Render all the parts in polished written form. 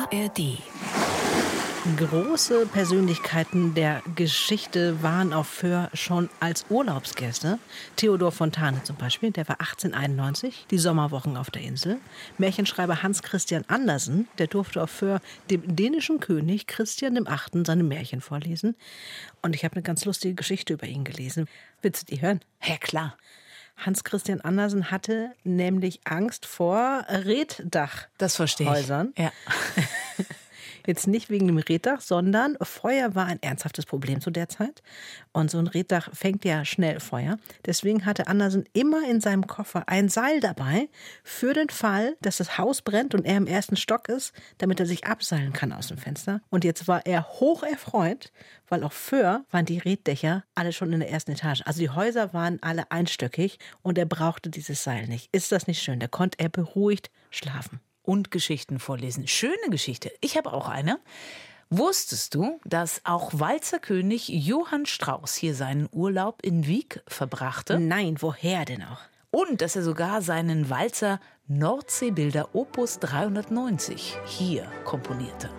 ARD. Große Persönlichkeiten der Geschichte waren auf Föhr schon als Urlaubsgäste. Theodor Fontane zum Beispiel, der war 1891, die Sommerwochen auf der Insel. Märchenschreiber Hans Christian Andersen, der durfte auf Föhr dem dänischen König Christian VIII. Seine Märchen vorlesen. Und ich habe eine ganz lustige Geschichte über ihn gelesen. Willst du die hören? Ja, klar. Hans Christian Andersen hatte nämlich Angst vor Reetdachhäusern. Das verstehe ich. Ja. Jetzt nicht wegen dem Reetdach, sondern Feuer war ein ernsthaftes Problem zu der Zeit. Und so ein Reetdach fängt ja schnell Feuer. Deswegen hatte Andersen immer in seinem Koffer ein Seil dabei für den Fall, dass das Haus brennt und er im ersten Stock ist, damit er sich abseilen kann aus dem Fenster. Und jetzt war er hoch erfreut, weil auf Föhr waren die Reetdächer alle schon in der ersten Etage. Also die Häuser waren alle einstöckig und er brauchte dieses Seil nicht. Ist das nicht schön? Da konnte er beruhigt schlafen. Und Geschichten vorlesen. Schöne Geschichte. Ich habe auch eine. Wusstest du, dass auch Walzerkönig Johann Strauss hier seinen Urlaub in Wiek verbrachte? Nein, woher denn auch? Und dass er sogar seinen Walzer Nordseebilder Opus 390 hier komponierte.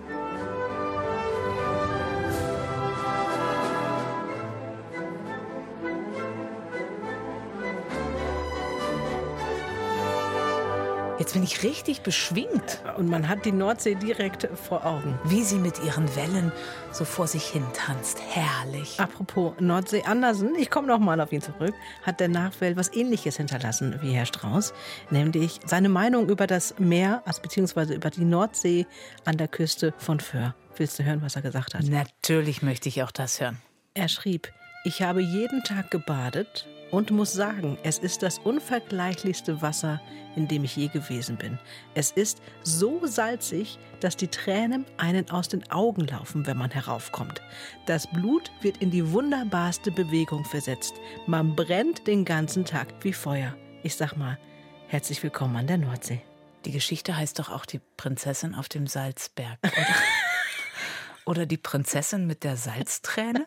Jetzt bin ich richtig beschwingt. Und man hat die Nordsee direkt vor Augen. Wie sie mit ihren Wellen so vor sich hin tanzt. Herrlich. Apropos Nordsee, Andersen, ich komme noch mal auf ihn zurück, hat der Nachwelt was Ähnliches hinterlassen wie Herr Strauss. Nämlich seine Meinung über das Meer, also beziehungsweise über die Nordsee an der Küste von Föhr. Willst du hören, was er gesagt hat? Natürlich möchte ich auch das hören. Er schrieb: Ich habe jeden Tag gebadet und muss sagen, es ist das unvergleichlichste Wasser, in dem ich je gewesen bin. Es ist so salzig, dass die Tränen einen aus den Augen laufen, wenn man heraufkommt. Das Blut wird in die wunderbarste Bewegung versetzt. Man brennt den ganzen Tag wie Feuer. Ich sag mal, herzlich willkommen an der Nordsee. Die Geschichte heißt doch auch die Prinzessin auf dem Salzberg, oder? Oder die Prinzessin mit der Salzträne?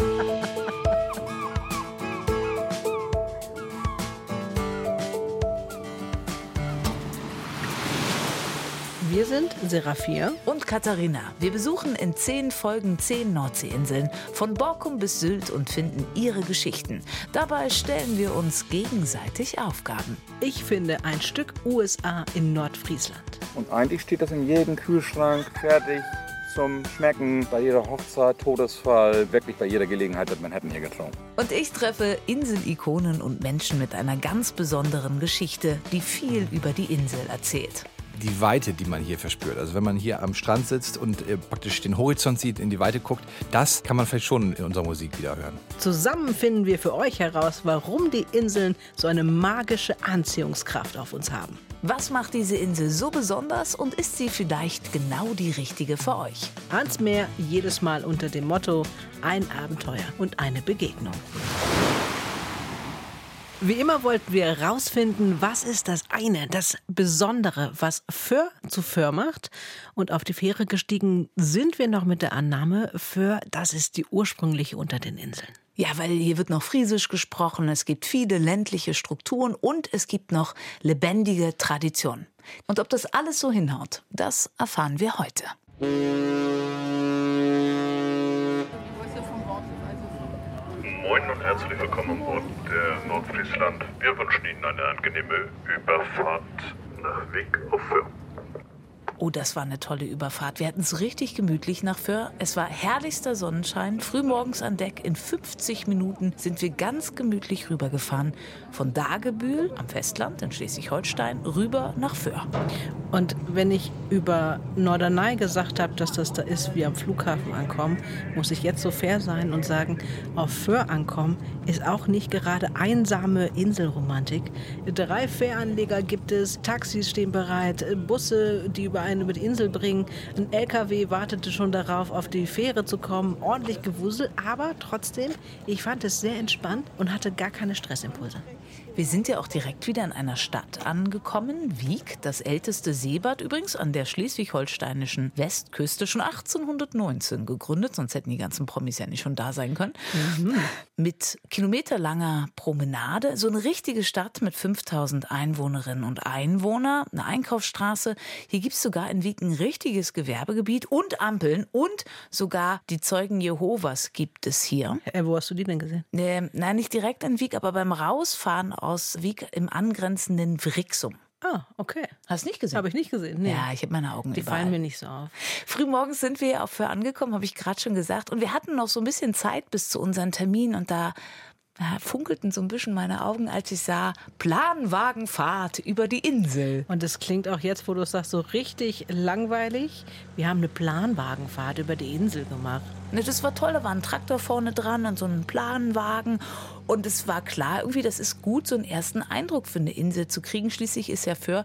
Wir sind Seraphia und Katharina. Wir besuchen in 10 Folgen 10 Nordseeinseln, von Borkum bis Sylt, und finden ihre Geschichten. Dabei stellen wir uns gegenseitig Aufgaben. Ich finde ein Stück USA in Nordfriesland. Und eigentlich steht das in jedem Kühlschrank fertig zum Schmecken. Bei jeder Hochzeit, Todesfall, wirklich bei jeder Gelegenheit wird Manhattan hier getrunken. Und ich treffe Inselikonen und Menschen mit einer ganz besonderen Geschichte, die viel über die Insel erzählt. Die Weite, die man hier verspürt. Also wenn man hier am Strand sitzt und praktisch den Horizont sieht, in die Weite guckt, das kann man vielleicht schon in unserer Musik wieder hören. Zusammen finden wir für euch heraus, warum die Inseln so eine magische Anziehungskraft auf uns haben. Was macht diese Insel so besonders und ist sie vielleicht genau die richtige für euch? Ans Meer, jedes Mal unter dem Motto: ein Abenteuer und eine Begegnung. Wie immer wollten wir herausfinden, was ist das eine, das Besondere, was Föhr zu Föhr macht. Und auf die Fähre gestiegen sind wir noch mit der Annahme, Föhr, das ist die ursprüngliche unter den Inseln. Ja, weil hier wird noch Friesisch gesprochen, es gibt viele ländliche Strukturen und es gibt noch lebendige Traditionen. Und ob das alles so hinhaut, das erfahren wir heute. Moin und herzlich willkommen an Bord der Nordfriesland. Wir wünschen Ihnen eine angenehme Überfahrt nach Wiek auf Föhr. Oh, das war eine tolle Überfahrt. Wir hatten es richtig gemütlich nach Föhr. Es war herrlichster Sonnenschein. Frühmorgens an Deck. In 50 Minuten sind wir ganz gemütlich rübergefahren. Von Dagebühl am Festland in Schleswig-Holstein rüber nach Föhr. Und wenn ich über Norderney gesagt habe, dass das da ist wie am Flughafen ankommen, muss ich jetzt so fair sein und sagen, auf Föhr ankommen ist auch nicht gerade einsame Inselromantik. 3 Fähranleger gibt es, Taxis stehen bereit, Busse, die über die Insel bringen. Ein LKW wartete schon darauf, auf die Fähre zu kommen. Ordentlich Gewusel, aber trotzdem, ich fand es sehr entspannt und hatte gar keine Stressimpulse. Wir sind ja auch direkt wieder in einer Stadt angekommen, Wiek, das älteste Seebad übrigens an der schleswig-holsteinischen Westküste, schon 1819 gegründet, sonst hätten die ganzen Promis ja nicht schon da sein können. Mit kilometerlanger Promenade, so eine richtige Stadt mit 5000 Einwohnerinnen und Einwohnern, eine Einkaufsstraße. Hier gibt es sogar in Wiek ein richtiges Gewerbegebiet und Ampeln und sogar die Zeugen Jehovas gibt es hier. Wo hast du die denn gesehen? Nein, nicht direkt in Wiek, aber beim Rausfahren aus Wiek im angrenzenden Wrixum. Ah, okay. Hast du nicht gesehen? Habe ich nicht gesehen, nee. Ja, ich habe meine Augen Die überall. fallen mir nicht so auf. Frühmorgens sind wir auf Föhr angekommen, habe ich gerade schon gesagt. Und wir hatten noch so ein bisschen Zeit bis zu unserem Termin. Und da funkelten so ein bisschen meine Augen, als ich sah, Planwagenfahrt über die Insel. Und das klingt auch jetzt, wo du es sagst, so richtig langweilig. Wir haben eine Planwagenfahrt über die Insel gemacht. Ne, das war toll, da war ein Traktor vorne dran und so ein Planwagen. Und es war klar, irgendwie, das ist gut, so einen ersten Eindruck für eine Insel zu kriegen. Schließlich ist ja Föhr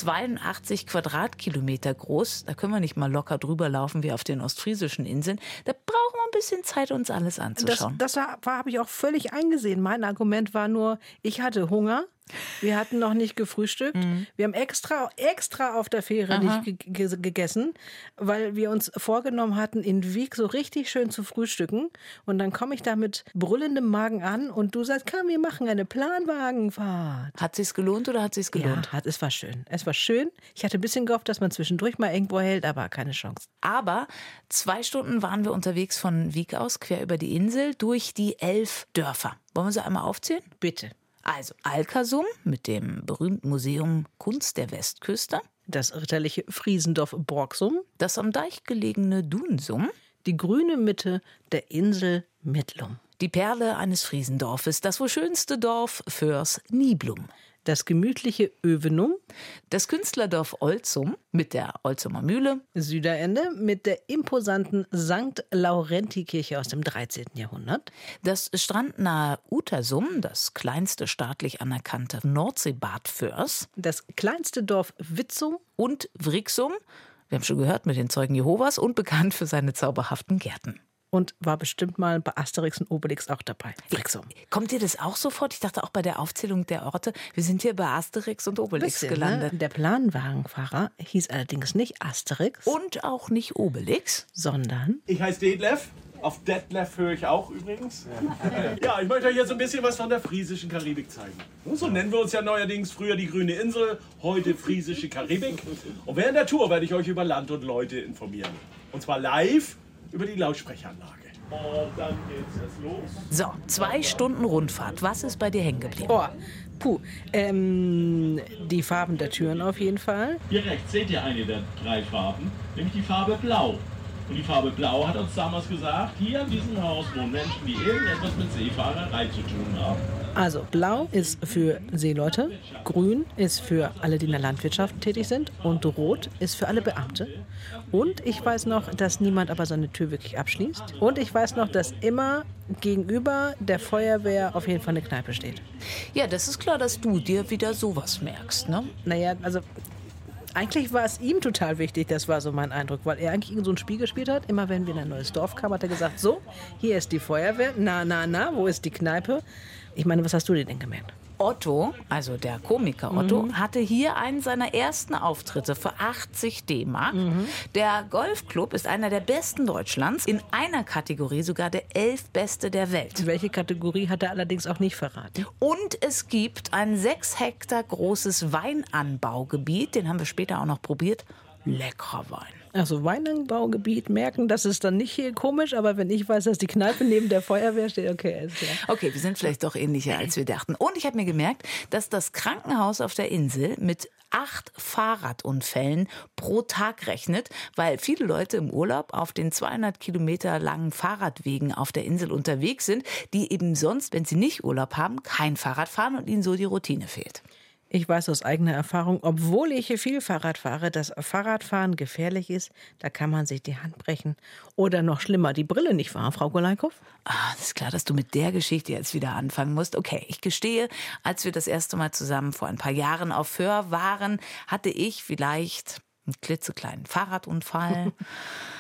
82 Quadratkilometer groß. Da können wir nicht mal locker drüber laufen wie auf den ostfriesischen Inseln. Da brauchen wir ein bisschen Zeit, uns alles anzuschauen. Das habe ich auch völlig eingesehen. Mein Argument war nur, ich hatte Hunger. Wir hatten noch nicht gefrühstückt. Wir haben extra auf der Fähre nicht gegessen, weil wir uns vorgenommen hatten, in Wiek so richtig schön zu frühstücken. Und dann komme ich da mit brüllendem Magen an und du sagst, komm, wir machen eine Planwagenfahrt. Hat sich's gelohnt oder hat sich's gelohnt? Ja, es war schön. Es war schön. Ich hatte ein bisschen gehofft, dass man zwischendurch mal irgendwo hält, aber keine Chance. Aber 2 Stunden waren wir unterwegs von Wiek aus, quer über die Insel, durch die 11 Dörfer. Wollen wir sie einmal aufzählen? Bitte. Also Alkersum mit dem berühmten Museum Kunst der Westküste. Das ritterliche Friesendorf Borgsum. Das am Deich gelegene Dunsum. Die grüne Mitte der Insel Mittlum. Die Perle eines Friesendorfes, das wohl schönste Dorf Föhrs Niblum. Das gemütliche Övenum. Das Künstlerdorf Olzum mit der Olzumer Mühle. Süderende mit der imposanten St. Laurenti-Kirche aus dem 13. Jahrhundert. Das strandnahe Utersum, das kleinste staatlich anerkannte Nordseebad Föhrs. Das kleinste Dorf Witzum. Und Wrixum, wir haben schon gehört, mit den Zeugen Jehovas und bekannt für seine zauberhaften Gärten. Und war bestimmt mal bei Asterix und Obelix auch dabei. Wrixum. Kommt dir das auch sofort? Ich dachte auch bei der Aufzählung der Orte, wir sind hier bei Asterix und Obelix gelandet. Ne? Der Planwagenfahrer hieß allerdings nicht Asterix. Und auch nicht Obelix. Sondern... Ich heiße Detlef. Auf Detlef höre ich auch übrigens. Ja, ich möchte euch jetzt ein bisschen was von der friesischen Karibik zeigen. So nennen wir uns ja neuerdings, früher die grüne Insel, heute friesische Karibik. Und während der Tour werde ich euch über Land und Leute informieren. Und zwar live über die Lautsprecheranlage. Und dann geht's jetzt los. So, 2 Stunden Rundfahrt. Was ist bei dir hängen geblieben? Oh, die Farben der Türen auf jeden Fall. Hier rechts seht ihr eine der 3 Farben, nämlich die Farbe Blau. Und die Farbe Blau hat uns damals gesagt, hier an diesem Haus wohnen Menschen, die irgendetwas mit Seefahrerei zu tun haben. Also blau ist für Seeleute, grün ist für alle, die in der Landwirtschaft tätig sind und rot ist für alle Beamte. Und ich weiß noch, dass niemand aber seine Tür wirklich abschließt. Und ich weiß noch, dass immer gegenüber der Feuerwehr auf jeden Fall eine Kneipe steht. Ja, das ist klar, dass du dir wieder sowas merkst, ne? Naja, also... Eigentlich war es ihm total wichtig, das war so mein Eindruck, weil er eigentlich so ein Spiel gespielt hat. Immer wenn wir in ein neues Dorf kamen, hat er gesagt, so, hier ist die Feuerwehr, wo ist die Kneipe? Ich meine, was hast du dir denn gemerkt? Otto, also der Komiker Otto, hatte hier einen seiner ersten Auftritte für 80 D-Mark. Der Golfclub ist einer der besten Deutschlands, in einer Kategorie sogar der 11. Beste der Welt. Welche Kategorie hat er allerdings auch nicht verraten. Und es gibt ein 6 Hektar großes Weinanbaugebiet, den haben wir später auch noch probiert. Leckerer Wein. Also Weinanbaugebiet merken, das ist dann nicht hier komisch, aber wenn ich weiß, dass die Kneipe neben der Feuerwehr steht, okay, ist klar. Okay, wir sind vielleicht doch ähnlicher, als wir dachten. Und ich habe mir gemerkt, dass das Krankenhaus auf der Insel mit 8 Fahrradunfällen pro Tag rechnet, weil viele Leute im Urlaub auf den 200 Kilometer langen Fahrradwegen auf der Insel unterwegs sind, die eben sonst, wenn sie nicht Urlaub haben, kein Fahrrad fahren und ihnen so die Routine fehlt. Ich weiß aus eigener Erfahrung, obwohl ich hier viel Fahrrad fahre, dass Fahrradfahren gefährlich ist. Da kann man sich die Hand brechen. Oder noch schlimmer, die Brille nicht wahr, Frau Goleikow? Das ist klar, dass du mit der Geschichte jetzt wieder anfangen musst. Okay, ich gestehe, als wir das erste Mal zusammen vor ein paar Jahren auf Föhr waren, hatte ich vielleicht einen klitzekleinen Fahrradunfall.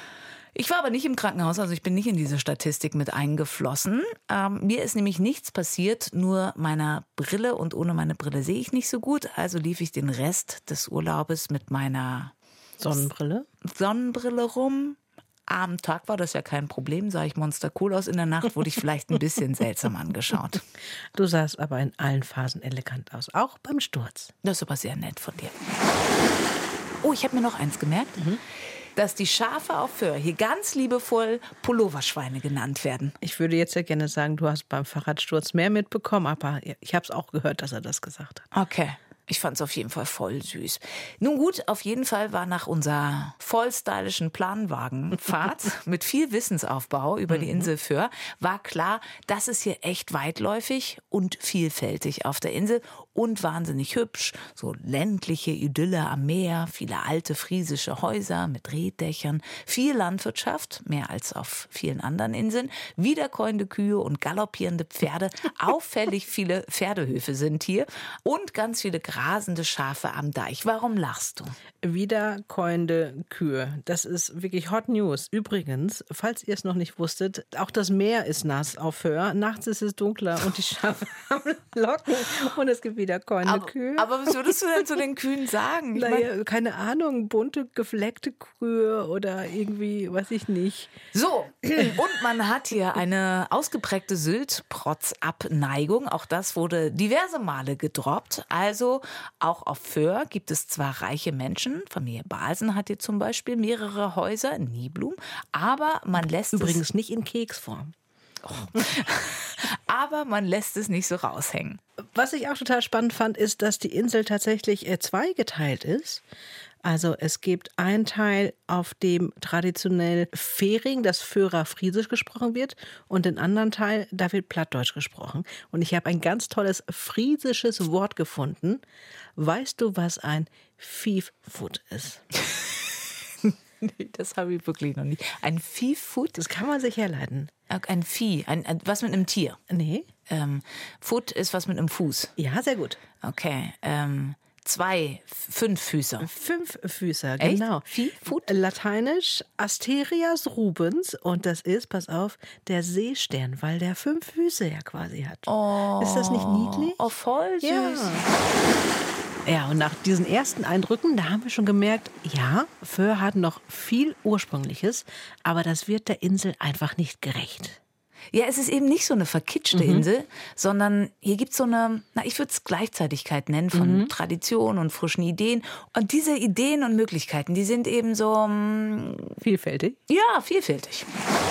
Ich war aber nicht im Krankenhaus, also ich bin nicht in diese Statistik mit eingeflossen. Mir ist nämlich nichts passiert, nur meiner Brille, und ohne meine Brille sehe ich nicht so gut. Also lief ich den Rest des Urlaubes mit meiner Sonnenbrille rum. Am Tag war das ja kein Problem, sah ich monstercool aus. In der Nacht wurde ich vielleicht ein bisschen seltsam angeschaut. Du sahst aber in allen Phasen elegant aus, auch beim Sturz. Das ist aber sehr nett von dir. Oh, ich habe mir noch eins gemerkt, dass die Schafe auf Föhr hier ganz liebevoll Pulloverschweine genannt werden. Ich würde jetzt ja gerne sagen, du hast beim Fahrradsturz mehr mitbekommen, aber ich habe es auch gehört, dass er das gesagt hat. Okay. Ich fand es auf jeden Fall voll süß. Nun gut, auf jeden Fall war nach unserer voll stylischen Planwagenfahrt mit viel Wissensaufbau über die Insel Föhr, war klar, das ist hier echt weitläufig und vielfältig auf der Insel und wahnsinnig hübsch. So ländliche Idylle am Meer, viele alte friesische Häuser mit Reetdächern, viel Landwirtschaft, mehr als auf vielen anderen Inseln, wiederkäuende Kühe und galoppierende Pferde. Auffällig viele Pferdehöfe sind hier und ganz viele rasende Schafe am Deich. Warum lachst du? Wiederkäuende Kühe. Das ist wirklich Hot News. Übrigens, falls ihr es noch nicht wusstet, auch das Meer ist nass auf Föhr. Nachts ist es dunkler und die Schafe haben Locken und es gibt wiederkäuende Kühe. Aber was würdest du denn zu den Kühen sagen? Naja, keine Ahnung, bunte, gefleckte Kühe oder irgendwie, weiß ich nicht. So, und man hat hier eine ausgeprägte Sylt-Protz-Abneigung. Auch das wurde diverse Male gedroppt. Also auch auf Föhr gibt es zwar reiche Menschen, Familie Balsen hat hier zum Beispiel mehrere Häuser in Niblum, aber man lässt übrigens nicht in Keksform. Aber man lässt es nicht so raushängen. Was ich auch total spannend fand, ist, dass die Insel tatsächlich zweigeteilt ist. Also es gibt einen Teil, auf dem traditionell Fähring, das Föhrer Friesisch gesprochen wird, und den anderen Teil, da wird Plattdeutsch gesprochen. Und ich habe ein ganz tolles friesisches Wort gefunden. Weißt du, was ein Fieffoot ist? Nee, das habe ich wirklich noch nicht. Ein Viehfoot? Das kann man sich herleiten. Ein Vieh, was mit einem Tier? Nee. Foot ist was mit einem Fuß. Ja, sehr gut. Okay, 5-Füßer. 5-Füßer, genau. Viehfoot? Lateinisch Asterias rubens, und das ist, pass auf, der Seestern, weil der 5 Füße ja quasi hat. Oh. Ist das nicht niedlich? Oh, voll süß. Ja, und nach diesen ersten Eindrücken, da haben wir schon gemerkt, ja, Föhr hat noch viel Ursprüngliches, aber das wird der Insel einfach nicht gerecht. Ja, es ist eben nicht so eine verkitschte Insel, sondern hier gibt es so eine, ich würde es Gleichzeitigkeit nennen, von Tradition und frischen Ideen. Und diese Ideen und Möglichkeiten, die sind eben so vielfältig? Ja, vielfältig.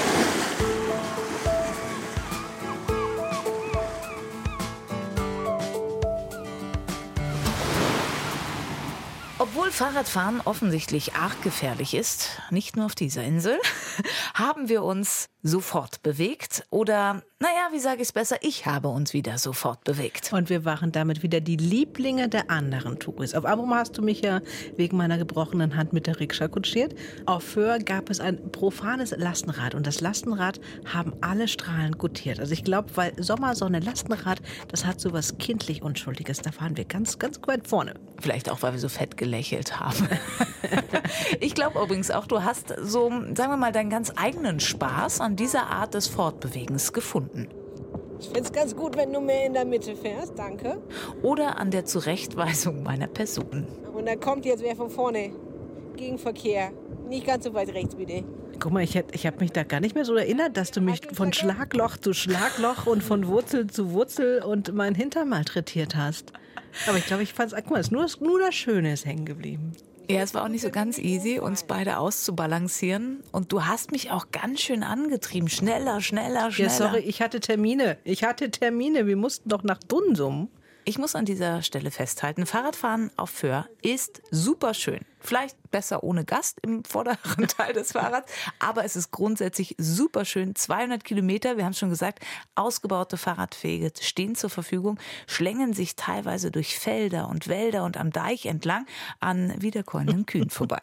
Obwohl Fahrradfahren offensichtlich arg gefährlich ist, nicht nur auf dieser Insel, haben wir uns sofort bewegt. Oder, wie sage ich es besser, ich habe uns wieder sofort bewegt. Und wir waren damit wieder die Lieblinge der anderen Touris. Auf Amrum hast du mich ja wegen meiner gebrochenen Hand mit der Rikscha kutschiert. Auf Föhr gab es ein profanes Lastenrad. Und das Lastenrad haben alle strahlend gutiert. Also ich glaube, weil Sommersonne, Lastenrad, das hat so was kindlich Unschuldiges. Da fahren wir ganz, ganz weit vorne. Vielleicht auch, weil wir so fett gelächelt haben. Ich glaube übrigens auch, du hast so, sagen wir mal, deinen ganz eigenen Spaß an dieser Art des Fortbewegens gefunden. Ich finde es ganz gut, wenn du mehr in der Mitte fährst, danke. Oder an der Zurechtweisung meiner Person. Und da kommt jetzt wer von vorne. Gegenverkehr. Nicht ganz so weit rechts, bitte. Guck mal, ich habe mich da gar nicht mehr so erinnert, dass du mich von Schlagloch zu Schlagloch und von Wurzel zu Wurzel und meinen Hintern malträtiert hast. Aber ich glaube, ich fand es, guck mal, nur das Schöne ist hängen geblieben. Ja, es war auch nicht so ganz easy, uns beide auszubalancieren. Und du hast mich auch ganz schön angetrieben. Schneller. Ja, sorry, ich hatte Termine. Wir mussten doch nach Dunsum. Ich muss an dieser Stelle festhalten, Fahrradfahren auf Föhr ist super schön. Vielleicht besser ohne Gast im vorderen Teil des Fahrrads, aber es ist grundsätzlich super schön. 200 Kilometer, wir haben es schon gesagt, ausgebaute Fahrradwege stehen zur Verfügung, schlängeln sich teilweise durch Felder und Wälder und am Deich entlang an wiederkäuenden Kühen vorbei.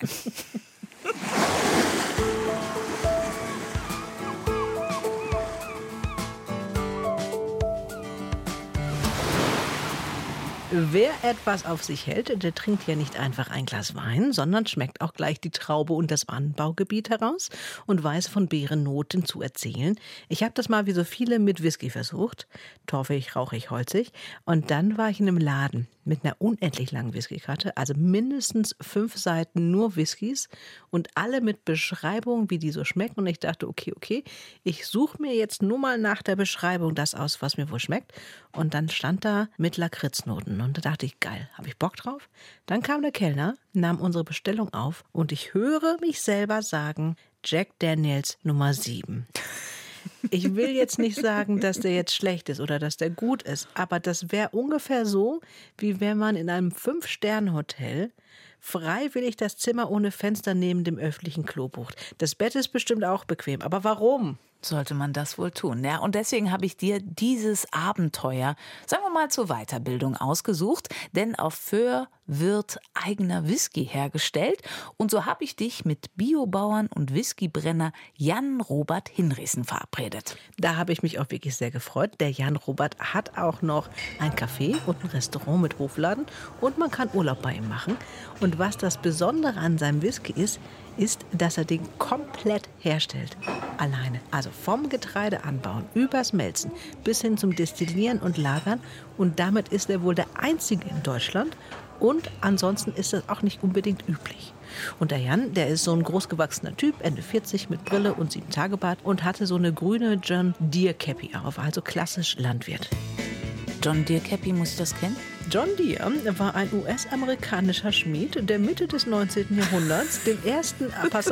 Wer etwas auf sich hält, der trinkt ja nicht einfach ein Glas Wein, sondern schmeckt auch gleich die Traube und das Anbaugebiet heraus und weiß von Beerennoten zu erzählen. Ich habe das mal wie so viele mit Whisky versucht, torfig, rauchig, holzig. Und dann war ich in einem Laden mit einer unendlich langen Whiskykarte, also mindestens 5 Seiten nur Whiskys und alle mit Beschreibung, wie die so schmecken. Und ich dachte, okay, ich suche mir jetzt nur mal nach der Beschreibung das aus, was mir wohl schmeckt. Und dann stand da mit Lakritznoten. Und da dachte ich, geil, habe ich Bock drauf? Dann kam der Kellner, nahm unsere Bestellung auf und ich höre mich selber sagen, Jack Daniels Nummer 7. Ich will jetzt nicht sagen, dass der jetzt schlecht ist oder dass der gut ist, aber das wäre ungefähr so, wie wenn man in einem 5-Sterne-Hotel freiwillig das Zimmer ohne Fenster neben dem öffentlichen Klo bucht. Das Bett ist bestimmt auch bequem, aber warum? Sollte man das wohl tun, ja? Und deswegen habe ich dir dieses Abenteuer, sagen wir mal zur Weiterbildung, ausgesucht. Denn auf Föhr wird eigener Whisky hergestellt. Und so habe ich dich mit Biobauern und Whiskybrenner Jan Robert Hinrichsen verabredet. Da habe ich mich auch wirklich sehr gefreut. Der Jan Robert hat auch noch ein Café und ein Restaurant mit Hofladen. Und man kann Urlaub bei ihm machen. Und was das Besondere an seinem Whisky ist, dass er den komplett herstellt. Alleine. Also vom Getreide anbauen, übers Melzen bis hin zum Destillieren und Lagern. Und damit ist er wohl der einzige in Deutschland. Und ansonsten ist das auch nicht unbedingt üblich. Und der Jan, der ist so ein großgewachsener Typ, Ende 40 mit Brille und 7-Tage-Bart und hatte so eine grüne John Deere Cappy auf, also klassisch Landwirt. John Deere Cappy, muss ich das kennen? John Deere war ein US-amerikanischer Schmied, der Mitte des 19. Jahrhunderts den ersten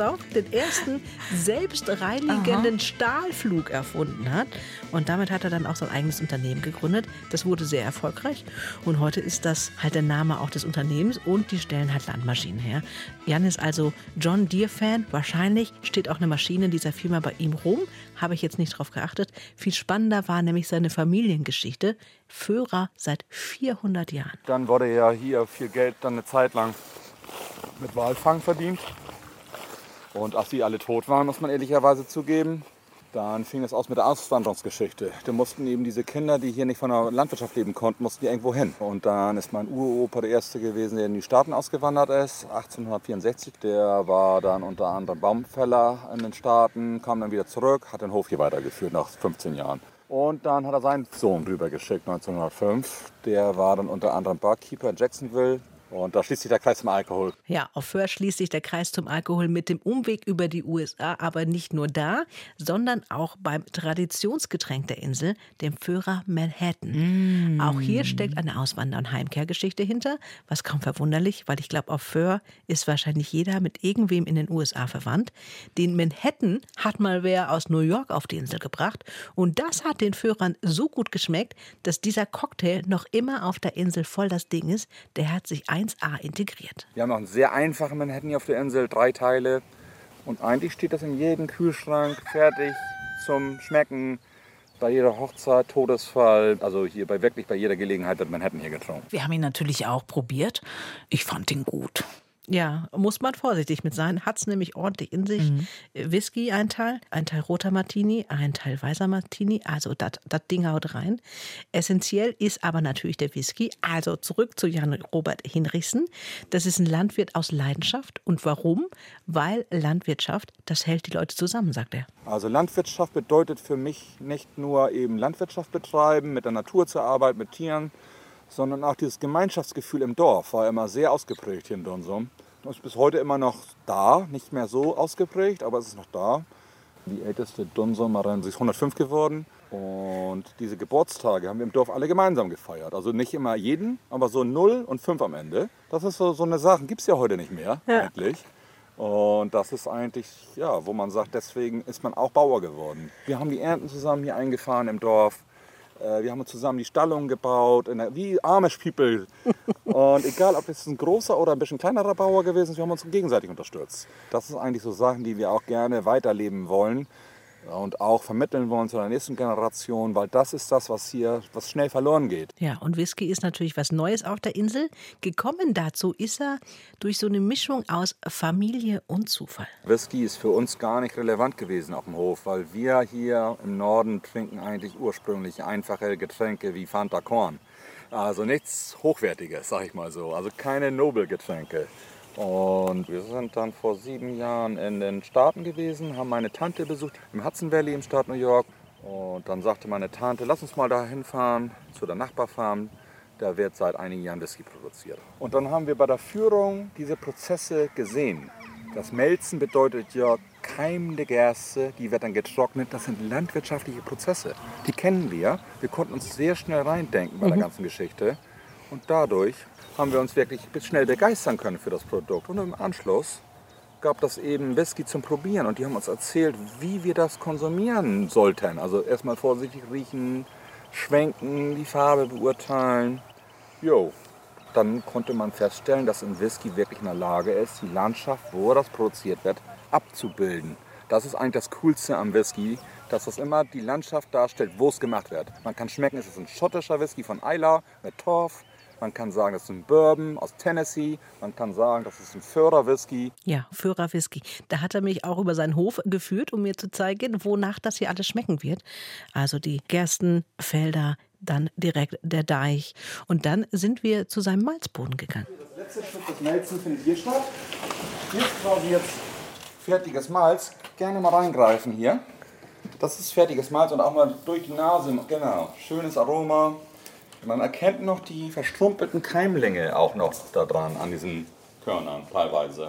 selbstreinigenden Stahlflug erfunden hat. Und damit hat er dann auch sein eigenes Unternehmen gegründet. Das wurde sehr erfolgreich. Und heute ist das halt der Name auch des Unternehmens und die stellen halt Landmaschinen her. Jan ist also John Deere-Fan. Wahrscheinlich steht auch eine Maschine dieser Firma bei ihm rum. Habe ich jetzt nicht drauf geachtet. Viel spannender war nämlich seine Familiengeschichte. Föhrer seit 400 Jahren. Dann wurde ja hier viel Geld dann eine Zeit lang mit Walfang verdient. Und als sie alle tot waren, muss man ehrlicherweise zugeben, dann fing es aus mit der Auswanderungsgeschichte. Da mussten eben diese Kinder, die hier nicht von der Landwirtschaft leben konnten, mussten die irgendwo hin. Und dann ist mein Uropa der Erste gewesen, der in die Staaten ausgewandert ist, 1864. Der war dann unter anderem Baumfäller in den Staaten, kam dann wieder zurück, hat den Hof hier weitergeführt nach 15 Jahren. Und dann hat er seinen Sohn rübergeschickt, 1905. Der war dann unter anderem Barkeeper in Jacksonville. Und da schließt sich der Kreis zum Alkohol. Ja, auf Föhr schließt sich der Kreis zum Alkohol mit dem Umweg über die USA, aber nicht nur da, sondern auch beim Traditionsgetränk der Insel, dem Föhrer Manhattan. Auch hier steckt eine Auswander- und Heimkehrgeschichte hinter, was kaum verwunderlich, weil ich glaube, auf Föhr ist wahrscheinlich jeder mit irgendwem in den USA verwandt. Den Manhattan hat mal wer aus New York auf die Insel gebracht und das hat den Föhrern so gut geschmeckt, dass dieser Cocktail noch immer auf der Insel voll das Ding ist. Der hat sich 1A integriert. Wir haben noch einen sehr einfachen Manhattan hier auf der Insel, 3 Teile. Und eigentlich steht das in jedem Kühlschrank fertig zum Schmecken. Bei jeder Hochzeit, Todesfall, also hier bei jeder Gelegenheit wird Manhattan hier getrunken. Wir haben ihn natürlich auch probiert. Ich fand ihn gut. Ja, muss man vorsichtig mit sein. Hat es nämlich ordentlich in sich. Whisky ein Teil roter Martini, ein Teil weißer Martini. Also das Ding haut rein. Essentiell ist aber natürlich der Whisky. Also zurück zu Jan Robert Hinrichsen. Das ist ein Landwirt aus Leidenschaft. Und warum? Weil Landwirtschaft, das hält die Leute zusammen, sagt er. Also Landwirtschaft bedeutet für mich nicht nur eben Landwirtschaft betreiben, mit der Natur zu arbeiten, mit Tieren, sondern auch dieses Gemeinschaftsgefühl im Dorf war immer sehr ausgeprägt hier in Dunsum. Das ist bis heute immer noch da, nicht mehr so ausgeprägt, aber es ist noch da. Die älteste Dunsumerin, sie ist 105 geworden und diese Geburtstage haben wir im Dorf alle gemeinsam gefeiert. Also nicht immer jeden, aber so 0 und 5 am Ende. Das ist so eine Sache, gibt es ja heute nicht mehr eigentlich. Und das ist eigentlich, ja, wo man sagt, deswegen ist man auch Bauer geworden. Wir haben die Ernten zusammen hier eingefahren im Dorf. Wir haben zusammen die Stallungen gebaut, wie Amish People. Und egal, ob es ein großer oder ein bisschen kleinerer Bauer gewesen ist, wir haben uns gegenseitig unterstützt. Das sind eigentlich so Sachen, die wir auch gerne weiterleben wollen und auch vermitteln wollen zu der nächsten Generation, weil das ist das, was schnell verloren geht. Ja, und Whisky ist natürlich was Neues auf der Insel. Gekommen dazu ist er durch so eine Mischung aus Familie und Zufall. Whisky ist für uns gar nicht relevant gewesen auf dem Hof, weil wir hier im Norden trinken eigentlich ursprünglich einfache Getränke wie Fanta Korn. Also nichts Hochwertiges, sag ich mal so. Also keine Nobelgetränke. Und wir sind dann vor 7 Jahren in den Staaten gewesen, haben meine Tante besucht im Hudson Valley im Staat New York. Und dann sagte meine Tante, lass uns mal da hinfahren zu der Nachbarfarm. Da wird seit einigen Jahren Whisky produziert. Und dann haben wir bei der Führung diese Prozesse gesehen. Das Melzen bedeutet ja keimende Gerste, die wird dann getrocknet. Das sind landwirtschaftliche Prozesse. Die kennen wir. Wir konnten uns sehr schnell reindenken bei der ganzen Geschichte. Und dadurch haben wir uns wirklich schnell begeistern können für das Produkt. Und im Anschluss gab das eben Whisky zum Probieren. Und die haben uns erzählt, wie wir das konsumieren sollten. Also erstmal vorsichtig riechen, schwenken, die Farbe beurteilen. Jo. Dann konnte man feststellen, dass ein Whisky wirklich in der Lage ist, die Landschaft, wo das produziert wird, abzubilden. Das ist eigentlich das Coolste am Whisky, dass das immer die Landschaft darstellt, wo es gemacht wird. Man kann schmecken, es ist ein schottischer Whisky von Islay mit Torf. Man kann sagen, das ist ein Bourbon aus Tennessee. Man kann sagen, das ist ein Führer-Whisky. Ja, Führer-Whisky. Da hat er mich auch über seinen Hof geführt, um mir zu zeigen, wonach das hier alles schmecken wird. Also die Gerstenfelder, dann direkt der Deich. Und dann sind wir zu seinem Malzboden gegangen. Das letzte Schritt des Melzen findet hier statt. Hier ist quasi jetzt fertiges Malz. Gerne mal reingreifen hier. Das ist fertiges Malz und auch mal durch die Nase. Genau, schönes Aroma. Man erkennt noch die verstrumpelten Keimlinge auch noch da dran, an diesen Körnern teilweise.